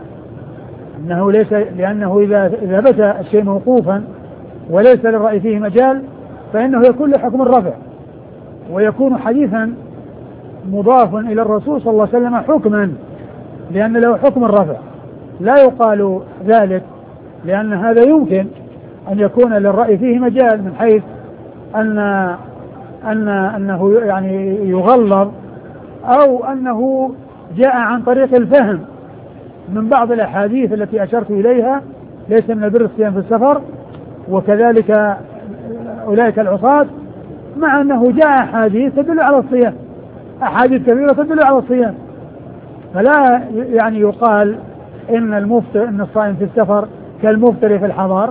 إنه ليس لأنه إذا ثبت الشيء موقوفا وليس للرأي فيه مجال فإنه يكون له حكم الرفع ويكون حديثا مضاف إلى الرسول صلى الله عليه وسلم حكما لأن له حكم الرفع لا يقال ذلك لأن هذا يمكن أن يكون للرأي فيه مجال من حيث أن أن أنه يعني يغلظ أو أنه جاء عن طريق الفهم من بعض الأحاديث التي أشرت إليها ليس من البر الصيام في السفر وكذلك أولئك العصاة مع أنه جاء أحاديث تدل على الصيام أحاديث كثيرة تدل على الصيام فلا يعني يقال إن المفطر إن الصائم في السفر كالمفطر في الحضر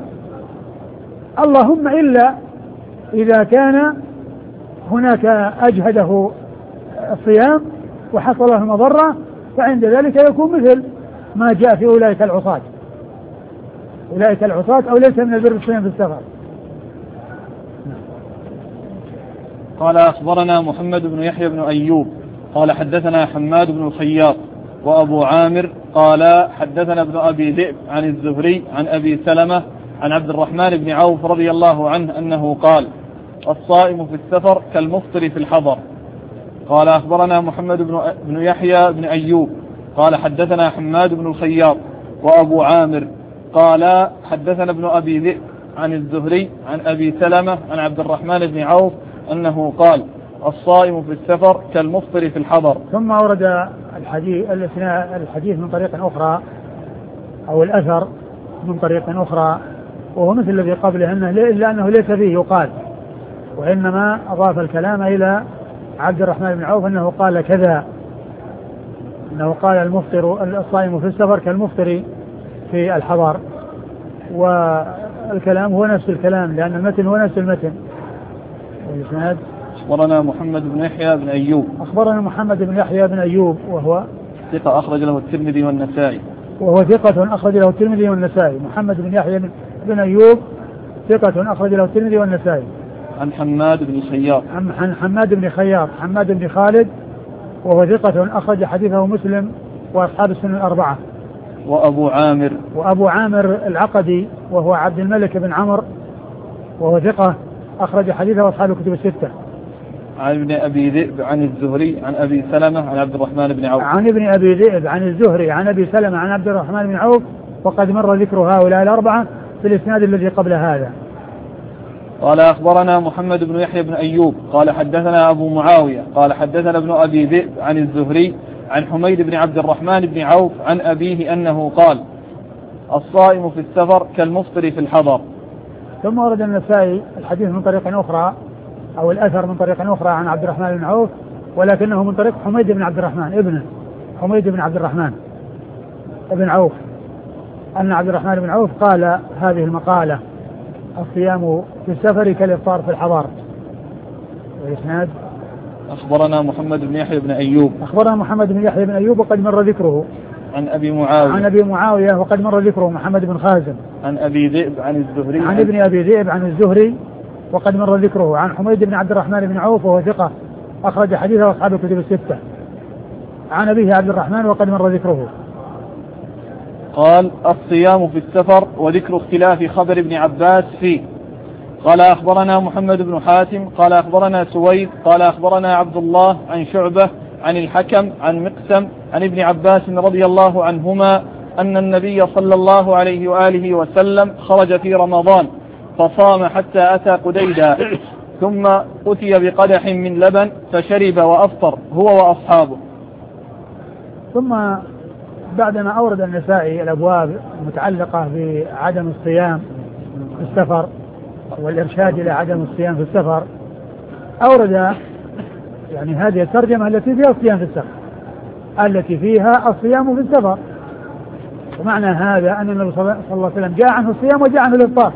اللهم إلا إذا كان هناك أجهده الصيام وحصل له مضرة فعند ذلك يكون مثل ما جاء في أولئك العصاة أولئك العصاة أو ليس من البر الصيام في السفر. قال أخبرنا محمد بن يحيى بن أيوب قال حدثنا حماد بن الخياط وأبو عامر قال حدثنا ابن أبي ذئب عن الزهري عن أبي سلمة عن عبد الرحمن بن عوف رضي الله عنه أنه قال الصائم في السفر كالمفطر في الحضر. قال أخبرنا محمد بن يحيى بن أيوب قال حدثنا حماد بن الخياط وأبو عامر قال حدثنا ابن أبي ذئب عن الزهري عن أبي سلمة عن عبد الرحمن بن عوف أنه قال الصائم في السفر كالمفطر في الحضر. ثم ورد الحديث الحديث من طريق أخرى أو الأثر من طريق أخرى وهو مثل الذي قبله إلا أنه ليس فيه يقال وإنما أضاف الكلام إلى عبد الرحمن بن عوف أنه قال كذا أنه قال المفطر الصائم في السفر كالمفطر في الحضر والكلام هو نفس الكلام لأن المتن هو نفس المتن. والإسناد أخبرنا محمد بن يحيى بن أيوب أخبرنا محمد بن يحيى بن أيوب وهو ثقة أخرج له الترمذي والنسائي وهو ثقة أخرج له الترمذي والنسائي. محمد بن يحيى بن أيوب ثقة أخرج له الترمذي والنسائي. عن حماد بن خياط عن حماد بن خياط حماد بن خالد وهو ثقة أخرج حديثه مسلم وأصحاب السنن الأربعة. وأبو عامر وأبو عامر العقدي وهو عبد الملك بن عمرو وهو ثقة أخرج حديثه أصحاب الكتب الستة. عن ابن أبي ذئب عن الزهري عن أبي سلمة عن عبد الرحمن بن عوف عن ابن أبي ذئب عن الزهري عن أبي سلمة عن عبد الرحمن بن عوف وقد مر ذكر هؤلاء الأربعة في الإسناد الذي قبل هذا. قال أخبرنا محمد بن يحيى بن أيوب قال حدثنا أبو معاوية قال حدثنا ابن أبي ذئب عن الزهري عن حميد بن عبد الرحمن بن عوف عن أبيه أنه قال الصائم في السفر كالمفطر في الحضر. ثم ورد النسائي الحديث من طريق أخرى أو الأثر من طريق أخرى عن عبد الرحمن بن عوف، ولكنه من طريق حميد بن عبد الرحمن ابنه حميد بن عبد الرحمن ابن عوف، أن عبد الرحمن بن عوف قال هذه المقالة: الصيام في السفر كالإفطار في الحضر. وإسناد: أخبرنا محمد بن يحيى بن أيوب أخبرنا محمد بن يحيى بن أيوب وقد مر ذكره. عن أبي معاوية عن أبي معاوية وقد مر ذكره محمد بن خازم. عن أبي ذئب عن الزهري عن ابن أبي ذئب عن الزهري وقد مر ذكره. عن حميد بن عبد الرحمن بن عوف وهو ثقة أخرج حديثه أصحاب الكتب الستة. عن أبيه عبد الرحمن وقد مر ذكره. قال: الصيام في السفر، وذكر اختلاف خبر ابن عباس فيه. قال: أخبرنا محمد بن حاتم قال أخبرنا سويد قال أخبرنا عبد الله عن شعبة عن الحكم عن مقسم عن ابن عباس رضي الله عنهما أن النبي صلى الله عليه وآله وسلم خرج في رمضان فصام حتى أتى قديدا، ثم أتي بقدح من لبن فشرب وأفطر هو وأصحابه. ثم بعدما أورد النسائي الأبواب المتعلقة بعدم الصيام في السفر والإرشاد إلى عدم الصيام في السفر، أورد يعني هذه الترجمة التي فيها الصيام في السفر التي فيها الصيام في السفر. ومعنى هذا أن النبي صلى الله عليه وسلم جاء عنه الصيام وجاء عنه الإفطار،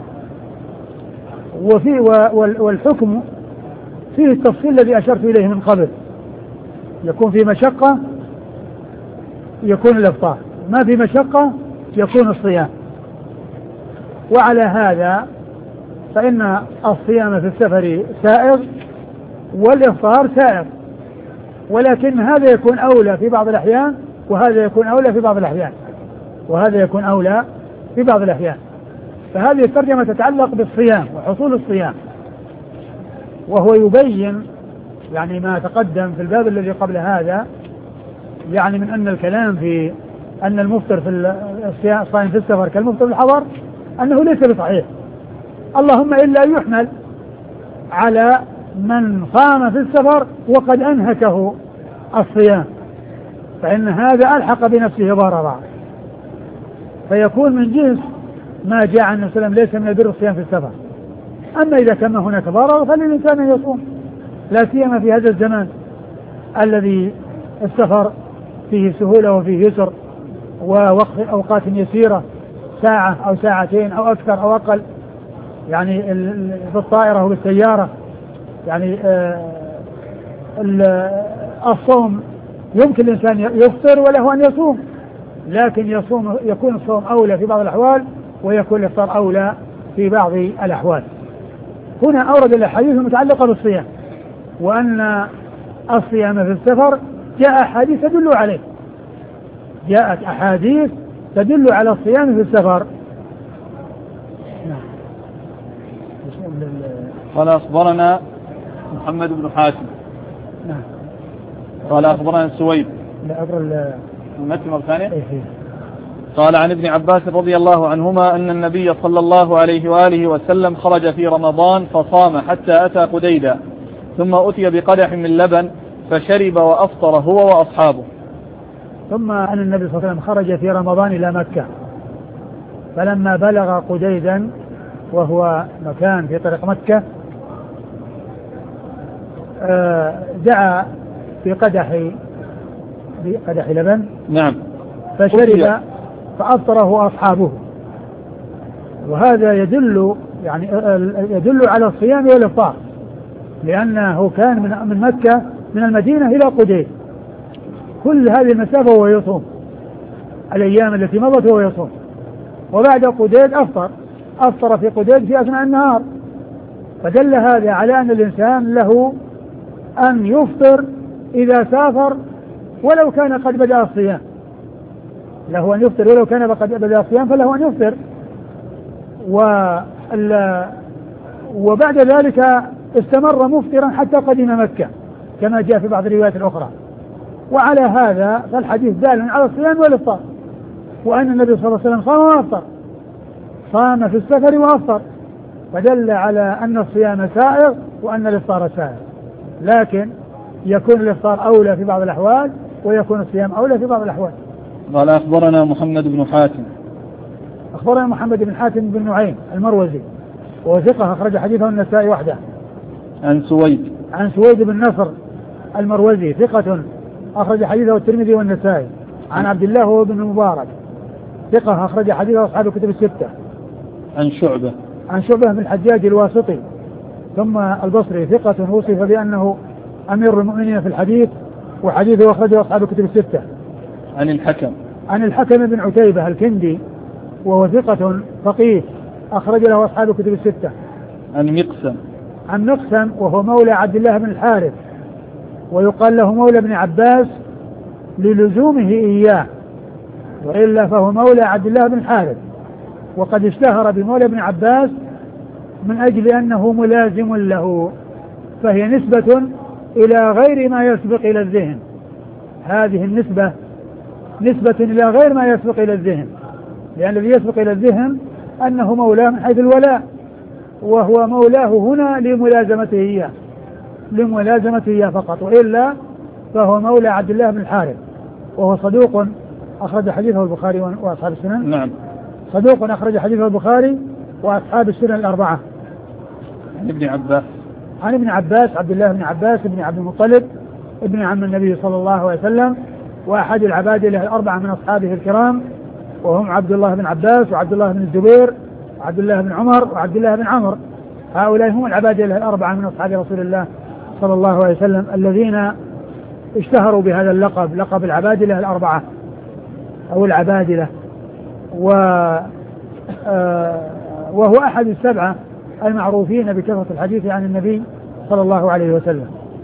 وفي والحكم فيه التفصيل الذي أشرت إليه من قبل، يكون في مشقة يكون الإفطار، ما في مشقة يكون الصيام. وعلى هذا فإن الصيام في السفر سائغ والإفطار سائغ، ولكن هذا يكون أولى في بعض الأحيان وهذا يكون أولى في بعض الأحيان وهذا يكون أولى في بعض الأحيان. فهذه الترجمة تتعلق بالصيام وحصول الصيام، وهو يبين يعني ما تقدم في الباب الذي قبل هذا، يعني من أن الكلام في أن المفطر في الصائم في السفر كالمفطر في الحضر أنه ليس بصحيح، اللهم إلا يحمل على من صام في السفر وقد أنهكه الصيام، فإن هذا ألحق بنفسه ضررا، فيكون من جنس ما جاء عن النبي صلى الله عليه وسلم ليس من البر الصيام في السفر. أما إذا كان هناك ضرر فللإنسان أن يصوم، لا سيما في هذا الزمان الذي السفر فيه سهولة وفيه يسر ووقت أوقات يسيرة، ساعة أو ساعتين أو أكثر أو أقل، يعني في الطائرة وبالسيارة. يعني الصوم يمكن الإنسان يفطر وله أن يصوم، لكن يصوم يكون الصوم أولى في بعض الأحوال ويكون الإفطار أولى في بعض الأحوال. هنا أورد الأحاديث المتعلقة بالصيام، وأن الصيام في السفر جاء أحاديث تدل عليه، جاءت أحاديث تدل على الصيام في السفر. قال: أخبرنا محمد بن حاتم نعم. قال أخبرنا سويد لا أقرأ المتن مرة ثانية. إيه. قال: عن ابن عباس رضي الله عنهما أن النبي صلى الله عليه وآله وسلم خرج في رمضان فصام حتى أتى قديدا، ثم أتي بقدح من لبن فشرب وأفطر هو وأصحابه. ثم أن النبي صلى الله عليه وسلم خرج في رمضان إلى مكة، فلما بلغ قديدا وهو مكان في طريق مكة دعا في قدح بقدح لبن نعم فشرب فأفطره أصحابه. وهذا يدل يعني يدل على الصيام والإفطار، لأنه كان من من مكة من المدينة إلى قديد كل هذه المسافة وهو يصوم، الأيام التي مضت وهو يصوم، وبعد قديد أفطر أفطر في قديد في أثناء النهار. فدل هذا على أن الإنسان له أن يفطر إذا سافر ولو كان قد بدأ الصيام، له أن يفطر ولو كان قد بدأ الصيام فله أن يفطر. وبعد ذلك استمر مفطرا حتى قدم مكة كما جاء في بعض الروايات الأخرى. وعلى هذا فالحديث دال على الصيام والإفطار، وأن النبي صلى الله عليه وسلم صام وأفطر، صام في السفر وأفطر، فدل على أن الصيام سائغ وأن الإفطار سائغ، لكن يكون الإفطار أولى في بعض الأحوال ويكون الصيام أولى في بعض الأحوال. قال: أخبرنا محمد بن حاتم أخبرنا محمد بن حاتم بن نعيم المروزي وهو ثقة أخرج حديثه النسائي وحده. عن سويد عن سويد بن نصر المروزي ثقة أخرج حديثه الترمذي والنسائي. عن عبد الله هو بن المبارك ثقة أخرج حديثه أصحاب الكتب الستة. عن شعبة عن شعبة بن الحجاج الواسطي ثم البصري ثقة وصف بأنه أمير المؤمنين في الحديث وحديثه أخرجه أصحاب الكتب الستة. عن الحكم عن الحكم بن عتيبة الكندي وهو ثقة فقيه أخرج له أصحاب الكتب الستة. عن مقسم عن مقسم وهو مولى عبد الله بن الحارث ويقال له مولى ابن عباس للزومه إياه، وإلا فهو مولى عبد الله بن الحارث، وقد اشتهر بمولى ابن عباس من أجل أنه ملازم له، فهي نسبة إلى غير ما يسبق إلى الذهن. هذه النسبة نسبة إلى غير ما يسبق إلى الذهن، لأن الذي يسبق إلى الذهن أنه مولاه من حيث الولاء، وهو مولاه هنا لملازمته إياه لملازمته إياه فقط، وإلا فهو مولى عبد الله بن الحارث وهو صدوق أخرج حديثه البخاري وأصحاب السنن. نعم. صدوق أخرج حديثه البخاري وأصحاب السنن الأربعة. عن ابن عباس عن ابن عباس عبد الله بن عباس بن عبد المطلب ابن عم النبي صلى الله عليه وسلم وأحد العبادلة الأربعة من أصحابه الكرام، وهم عبد الله بن عباس وعبد الله بن الزبير وعبد الله بن عمر وعبد الله بن عمرو. هؤلاء هم العبادلة الأربعة من أصحاب رسول الله صلى الله عليه وسلم الذين اشتهروا بهذا اللقب، لقب العبادلة الأربعة أو العبادلة، و وهو أحد السبعة المعروفين بكثرة الحديث عن النبي صلى الله عليه وسلم.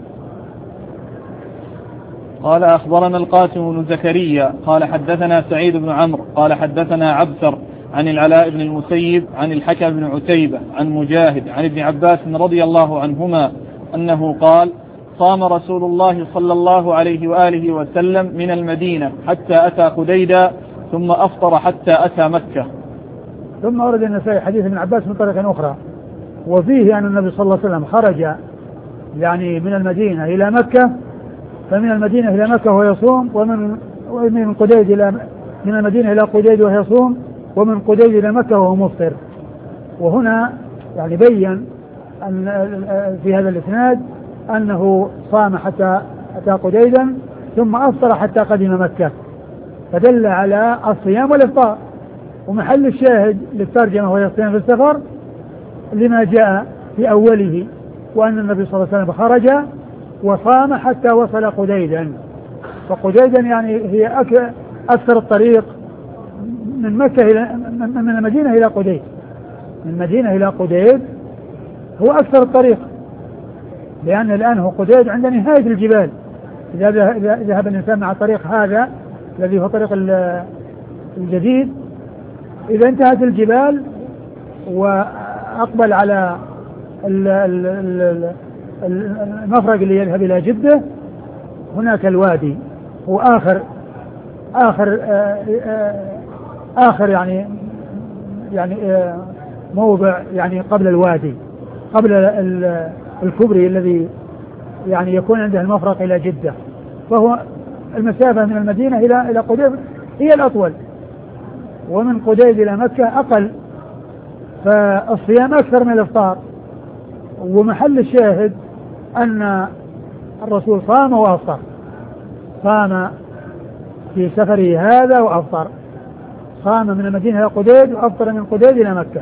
قال أخبرنا القاسم بن زكريا قال حدثنا سعيد بن عمرو قال حدثنا عبثر عن العلاء بن المسيب عن الحكم بن عتيبة عن مجاهد عن ابن عباس رضي الله عنهما أنه قال: صام رسول الله صلى الله عليه وآله وسلم من المدينة حتى أتى قديدا ثم أفطر حتى أتى مكة. ثم ورد النسائي حديث ابن عباس من طريق أخرى، وفيه أن النبي صلى الله عليه وسلم خرج يعني من المدينة إلى مكة، فمن المدينة إلى مكة وهو يصوم، ومن من قديد إلى من المدينة إلى قديد وهو يصوم، ومن قديد إلى مكة وهو مفطر. وهنا يعني بين أن في هذا الإسناد أنه صام حتى أتى قديدا ثم أفطر حتى قدم مكة، فدل على الصيام والإفطار. ومحل الشاهد للترجمة وهي الصيام في السفر لما جاء في أوله، وأن النبي صلى الله عليه وسلم خرج وصام حتى وصل قديدا. فقديدا يعني هي أكثر الطريق من مكة إلى من المدينة إلى قديد، من المدينة إلى قديد هو أكثر الطريق، لأن الآن هو قديد عند نهاية الجبال. إذا ذهب الإنسان مع الطريق هذا الذي هو طريق الجديد، إذا انتهت الجبال وأقبل على المفرق اللي يذهب إلى جدة، هناك الوادي هو آخر آخر آخر يعني يعني موضع يعني قبل الوادي، قبل الكبري الذي يعني يكون عنده المفرق إلى جدة. فهو المسافة من المدينة إلى إلى قديد هي الأطول، ومن قديد إلى مكة أقل، فالصيام أكثر من الإفطار. ومحل الشاهد أن الرسول صام وأفطر، صام في سفره هذا وأفطر، صام من المدينة إلى قديد وأفطر من قديد إلى مكة.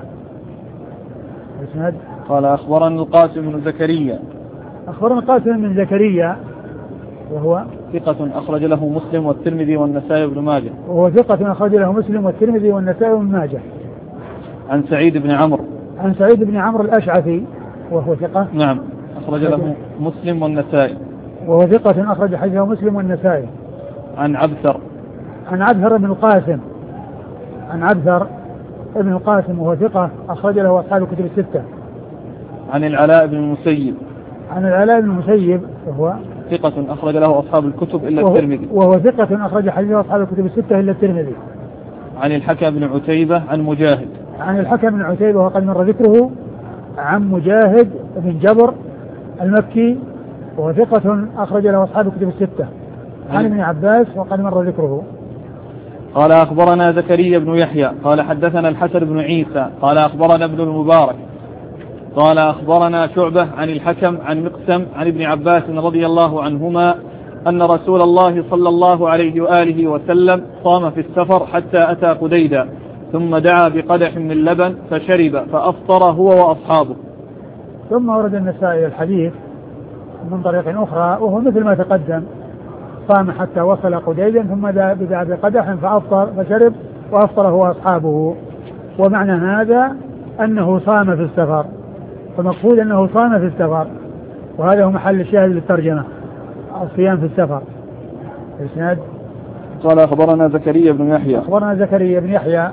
قال أخبرنا القاسم بن زكريا أخبرنا القاسم بن زكريا وهو ثقة أخرج له مسلم والترمذي والنسائي بن ماجه وهو ثقة أخرج له مسلم والترمذي والنسائي بن ماجه. عن سعيد بن عمرو عن سعيد بن عمرو الأشعثي وهو ثقة نعم أخرج له مسلم والنسائي وهو ثقة أخرج حديثه مسلم والنسائي. عن عبثر عن عبثر بن القاسم عن عبثر ابن القاسم وهو ثقة أخرج له أصحاب الكتب الستة. عن العلاء بن المسيب عن العلاء بن المسيب وهو ثقة أخرج له أصحاب الكتب إلا وهو الترمذي وهو ثقة أخرج حديثه أصحاب الكتب الستة إلا الترمذي. عن الحكم بن عتيبة عن مجاهد عن الحكم بن عتيبة وقد مر ذكره عن مجاهد بن جبر المكي وهو ثقة أخرج له أصحاب الكتب الستة. عن ابن عباس وقد مر ذكره. قال أخبرنا زكريا بن يحيى قال حدثنا الحسن بن عيسى قال أخبرنا ابن المبارك قال أخبرنا شعبة عن الحكم عن مقسم عن ابن عباس رضي الله عنهما أن رسول الله صلى الله عليه وآله وسلم صام في السفر حتى أتى قديدا ثم دعا بقدح من لبن فشرب فأفطر هو وأصحابه. ثم ورد النسائي الحديث من طريق أخرى وهو مثل ما تقدم، صام حتى وصل قديدا ثم دعا بقدح فأفطر فشرب وأفطر هو وأصحابه. ومعنى هذا أنه صام في السفر، فمقصود أنه صام في السفر، وهذا هو محل الشاهد للترجمة، الصيام في السفر. الإسناد قال أخبرنا زكريا بن يحيى أخبرنا زكريا بن يحيى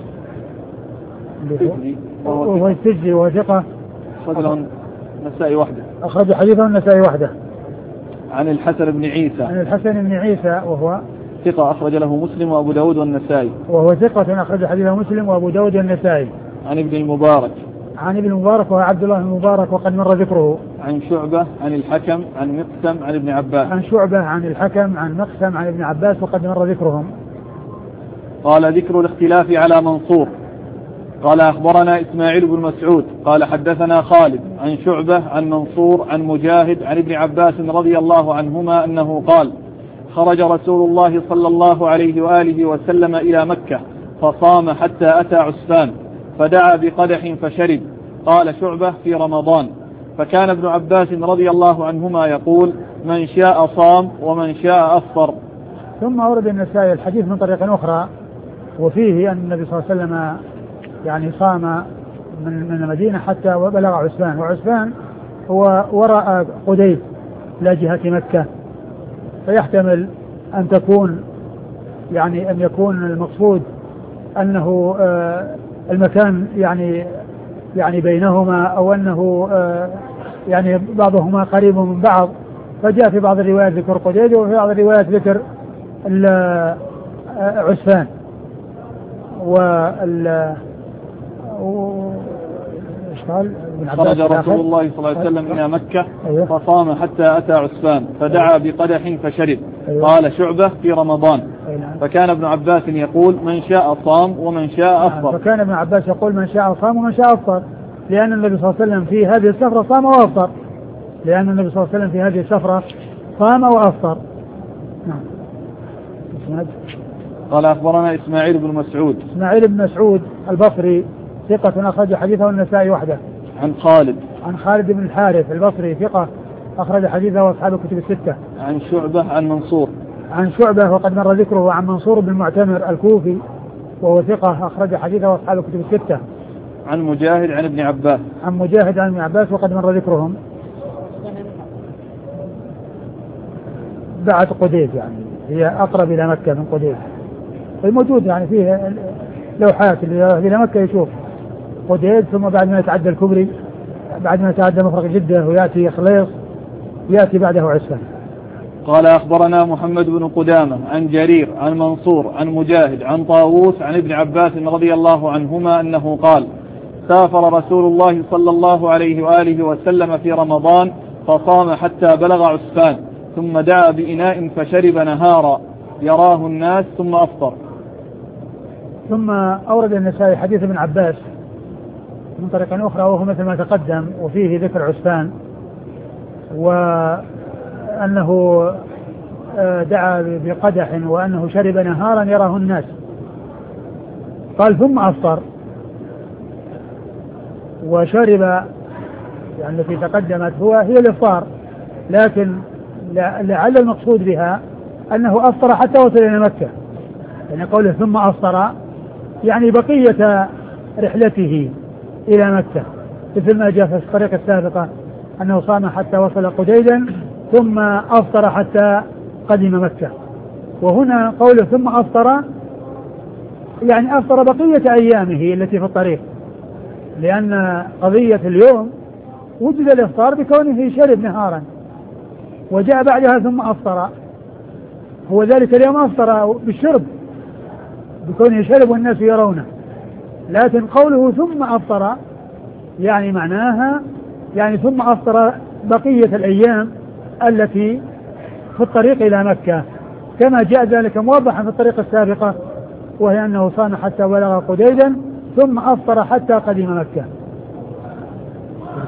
وهو السجي وهو ثقة أخرج النسائي وحده أخرج حديثه النسائي وحده. عن الحسن بن عيسى عن الحسن بن عيسى وهو ثقة أخرج له مسلم وأبو داود والنسائي وهو ثقة أخرج حديثه مسلم وأبو داود والنسائي. عن ابن المبارك عن ابن المبارك وهو عبد الله المبارك وقد مر ذكره. عن شعبة عن الحكم عن مقسم عن ابن عباس عن شعبة عن الحكم عن مقسم عن ابن عباس وقد مر ذكرهم. قال ذكر الاختلاف على منصور. قال أخبرنا إسماعيل بن مسعود قال حدثنا خالد عن شعبة عن منصور عن مجاهد عن ابن عباس رضي الله عنهما أنه قال خرج رسول الله صلى الله عليه وآله وسلم إلى مكة فصام حتى أتى عسفان فدعا بقدح فشرب. قال شعبة في رمضان. فكان ابن عباس رضي الله عنهما يقول من شاء صام ومن شاء أفطر. ثم أورد النسائي الحديث من طريق أخرى وفيه أن النبي صلى الله عليه وسلم يعني صام من من المدينة حتى بلغ عسفان، وعسفان هو وراء قديد لا جهة مكة، فيحتمل أن تكون يعني أن يكون المقصود أنه آه المكان يعني يعني بينهما أو أنه آه يعني بعضهما قريب من بعض، فجاء في بعض الروايات ذكر قديد وفي بعض الروايات ذكر عسفان. وال خرج رسول الله صلى الله عليه وسلم إلى مكة فصام حتى أتى عسفان فدعا بقدح فشرب. قال شعبة في رمضان. فكان ابن عباس يقول من شاء صام ومن شاء أفطر. فكان ابن عباس يقول من شاء صام ومن شاء أفطر، لأن النبي صلى الله عليه وسلم في هذه السفرة صام وأفطر لأن النبي صلى الله عليه وسلم في هذه السفرة صام وأفطر. نعم. قال أخبرنا إسماعيل بن مسعود إسماعيل بن مسعود البصري ثقة أخرج حديثه النسائي وحده. عن خالد عن خالد بن الحارث البصري ثقة أخرج حديثه وأصحاب الكتب الستة. عن شعبة عن منصور عن شعبة وقد مر ذكره. عن منصور بن المعتمر الكوفي وهو ثقة أخرج حديثه وأصحاب الكتب الستة. عن مجاهد عن ابن عباس عن مجاهد عن ابن عباس وقد مر ذكرهم. بعد قديد يعني هي أقرب إلى مكة من قديد، الموجود يعني فيه لوحات اللي إلى مكة يشوف قديد، ثم بعد ما يتعدى الكبري بعد ما يتعدى مفرق جدة ويأتي خليص يأتي بعده عسفان. قال أخبرنا محمد بن قدامة عن جرير عن منصور عن مجاهد عن طاووس عن ابن عباس رضي الله عنهما أنه قال سافر رسول الله صلى الله عليه وآله وسلم في رمضان فصام حتى بلغ عسفان ثم دعا بإناء فشرب نهارا يراه الناس ثم أفطر. ثم أورد النسائي حديث ابن عباس من طريق أخرى وهو مثل ما تقدم وفيه ذكر عسفان وأنه دعا بقدح وأنه شرب نهارا يراه الناس. قال ثم أفطر وشرب يعني التي تقدمت هو هي الإفطار، لكن لعل المقصود بها أنه أفطر حتى وصل إلى مكة، يعني قوله ثم أفطر يعني بقية رحلته إلى مكة، مثل ما جاء في الطريقة السابقة أنه صام حتى وصل قديدا ثم أفطر حتى قدم مكة. وهنا قوله ثم أفطر يعني أفطر بقية أيامه التي في الطريق، لأن قضية اليوم وجد الإفطار بكونه شرب نهارا وجاء بعدها ثم أفطر، هو ذلك اليوم أفطر بالشرب بكونه شرب والناس يرونه، لكن قوله ثم أفطر يعني معناها يعني ثم أفطر بقية الأيام التي في الطريق إلى مكة، كما جاء ذلك موضحا في الطريقة السابقة وهي أنه صام حتى بلغ قديدا ثم أفطر حتى قدم مكة.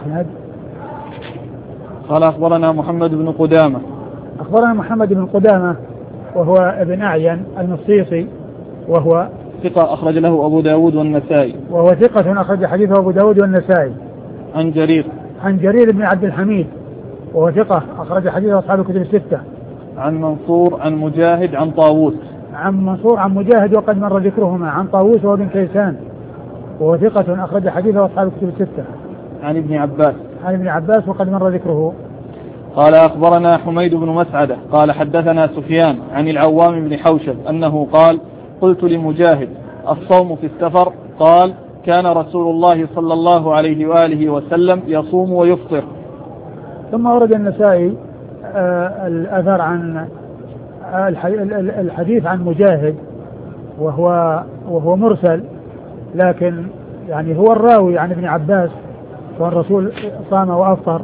الإسناد. قال أخبرنا محمد بن قدامة. أخبرنا محمد بن قدامة وهو ابن أعين المصيصي وهو ثقة أخرج له أبو داود والنسائي. وهو ثقة أخرج حديثه أبو داود والنسائي. عن جرير. عن جرير بن عبد الحميد وهو ثقة أخرج حديثه أصحاب الكتب الستة. عن منصور عن مجاهد عن طاووس. عن منصور عن مجاهد وقد مر ذكرهما. عن طاووس وابن كيسان وهو ثقة أخرج حديثه أصحاب الكتب الستة. عن ابن عباس. عن ابن عباس وقد مر ذكره. قال أخبرنا حميد بن مسعدة قال حدثنا سفيان عن العوام بن حوشب أنه قال قلت لمجاهد الصوم في السفر؟ قال كان رسول الله صلى الله عليه وآله وسلم يصوم ويفطر. ثم ورد النسائي آه الأثر عن آه الحديث عن مجاهد وهو وهو مرسل، لكن يعني هو الراوي عن ابن عباس والرسول صام وأفطر.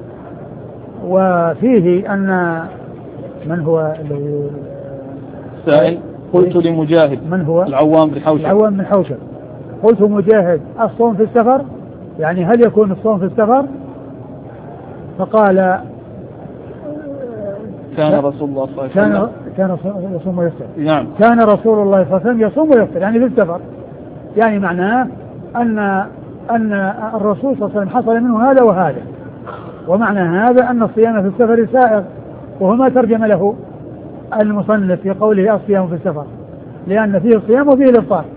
وفيه أن من هو سائل قلت لمجاهد من هو العوام بن حوشب. العوام بن حوشب قلت مجاهد الصوم في السفر، يعني هل يكون الصوم في السفر؟ فقال كان رسول الله صلى الله عليه وسلم كان يصوم ويفطر. نعم كان رسول الله صلى الله عليه وسلم يصوم ويفطر يعني في السفر، يعني معناه أن أن الرسول صلى الله عليه وسلم حصل منه هذا وهذا، ومعنى هذا أن الصيام في السفر سائغ، وهو ما ترجم له المصنف في قوله الصيام في السفر، لأن فيه الصيام وفيه الإفطار.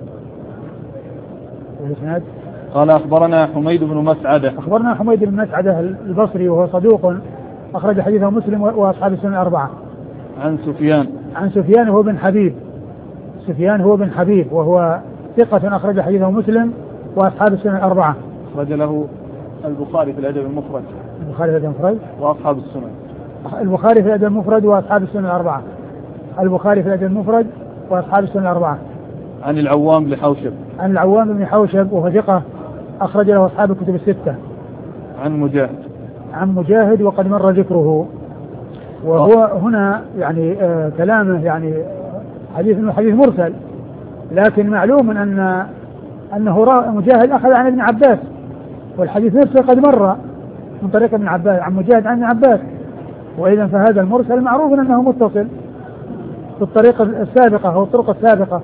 قال أخبرنا حميد بن مسعدة. أخبرنا حميد بن مسعدة البصري وهو صدوق أخرج حديثه مسلم وأصحاب السنن الأربعة. عن سفيان. عن سفيان هو بن حبيب. سفيان هو بن حبيب وهو ثقة أخرج حديثه مسلم وأصحاب السنن الأربعة. أخرج له البخاري في الأدب المفرد. البخاري في الأدب المفرد وأصحاب السنن. البخاري في الأدب المفرد وأصحاب السنن الأربعة. البخاري في الأدب المفرد وأصحاب السنن الأربعة. عن العوام بن حوشب. عن العوام بن حوشب وهو ثقة أخرج له أصحاب الكتب الستة. عن مجاهد. عن مجاهد وقد مر ذكره. وهو أوه. هنا يعني آه كلامه يعني حديث حديث مرسل، لكن معلوم أن أنه مجاهد أخذ عن ابن عباس، والحديث نفسه قد مر من طريق ابن عباس عن مجاهد عن ابن عباس، وإذا فهذا المرسل معروف أنه متصل في الطريقة السابقة أو الطرق السابقة.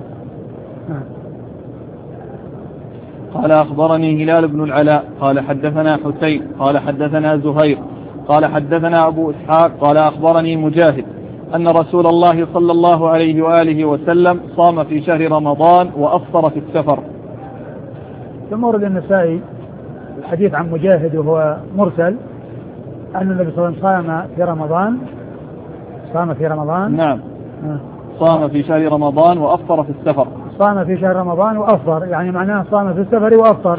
قال أخبرني هلال بن العلاء قال حدثنا حسين قال حدثنا زهير قال حدثنا أبو إسحاق قال أخبرني مجاهد أن رسول الله صلى الله عليه وآله وسلم صام في شهر رمضان وأفطر في السفر. ثم ورد النسائي الحديث عن مجاهد وهو مرسل أن النبي صلى الله عليه وسلم صام في رمضان صام في رمضان نعم صام في شهر رمضان وأفطر في السفر. صام في شهر رمضان وأفطر يعني معناه صام في السفر وأفطر.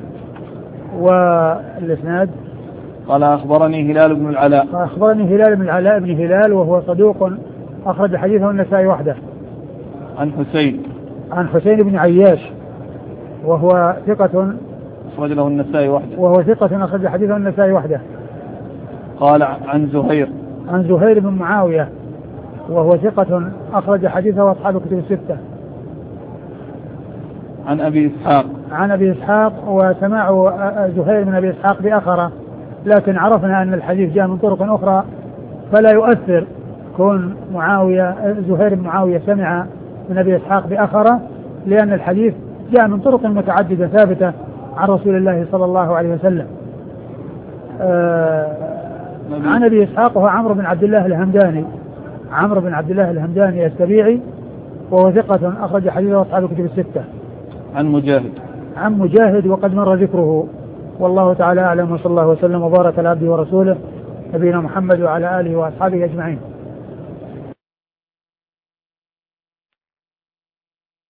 والإسناد قال أخبرني هلال بن العلاء. أخبرني هلال بن العلاء بن هلال وهو صدوق أخرج حديثه النسائي وحده. عن حسين. عن حسين بن عياش وهو ثقة أخرج له النسائي وحده. وهو ثقة أخرج حديثه النسائي وحده. قال عن زهير. عن زهير بن معاوية وهو ثقة أخرج حديثه أصحاب الكتب الستة. عن أبي إسحاق. عن أبي إسحاق وسماع زهير من أبي إسحاق بأخره، لكن عرفنا أن الحديث جاء من طرق أخرى فلا يؤثر كون معاوية زهير بن معاوية سمع من أبي إسحاق بأخره، لأن الحديث جاء من طرق متعددة ثابتة عن رسول الله صلى الله عليه وسلم. آه عن أبي إسحاق وهو عمرو بن عبد الله الهمداني عمرو بن عبد الله الهمداني السبيعي وهو ثقة أخرج حديثه أصحاب الكتب الستة. عن مجاهد. عن مجاهد وقد مر ذكره. والله تعالى أعلم، وصلى الله وسلم وبارك على عبده ورسوله نبينا محمد وعلى آله وأصحابه أجمعين.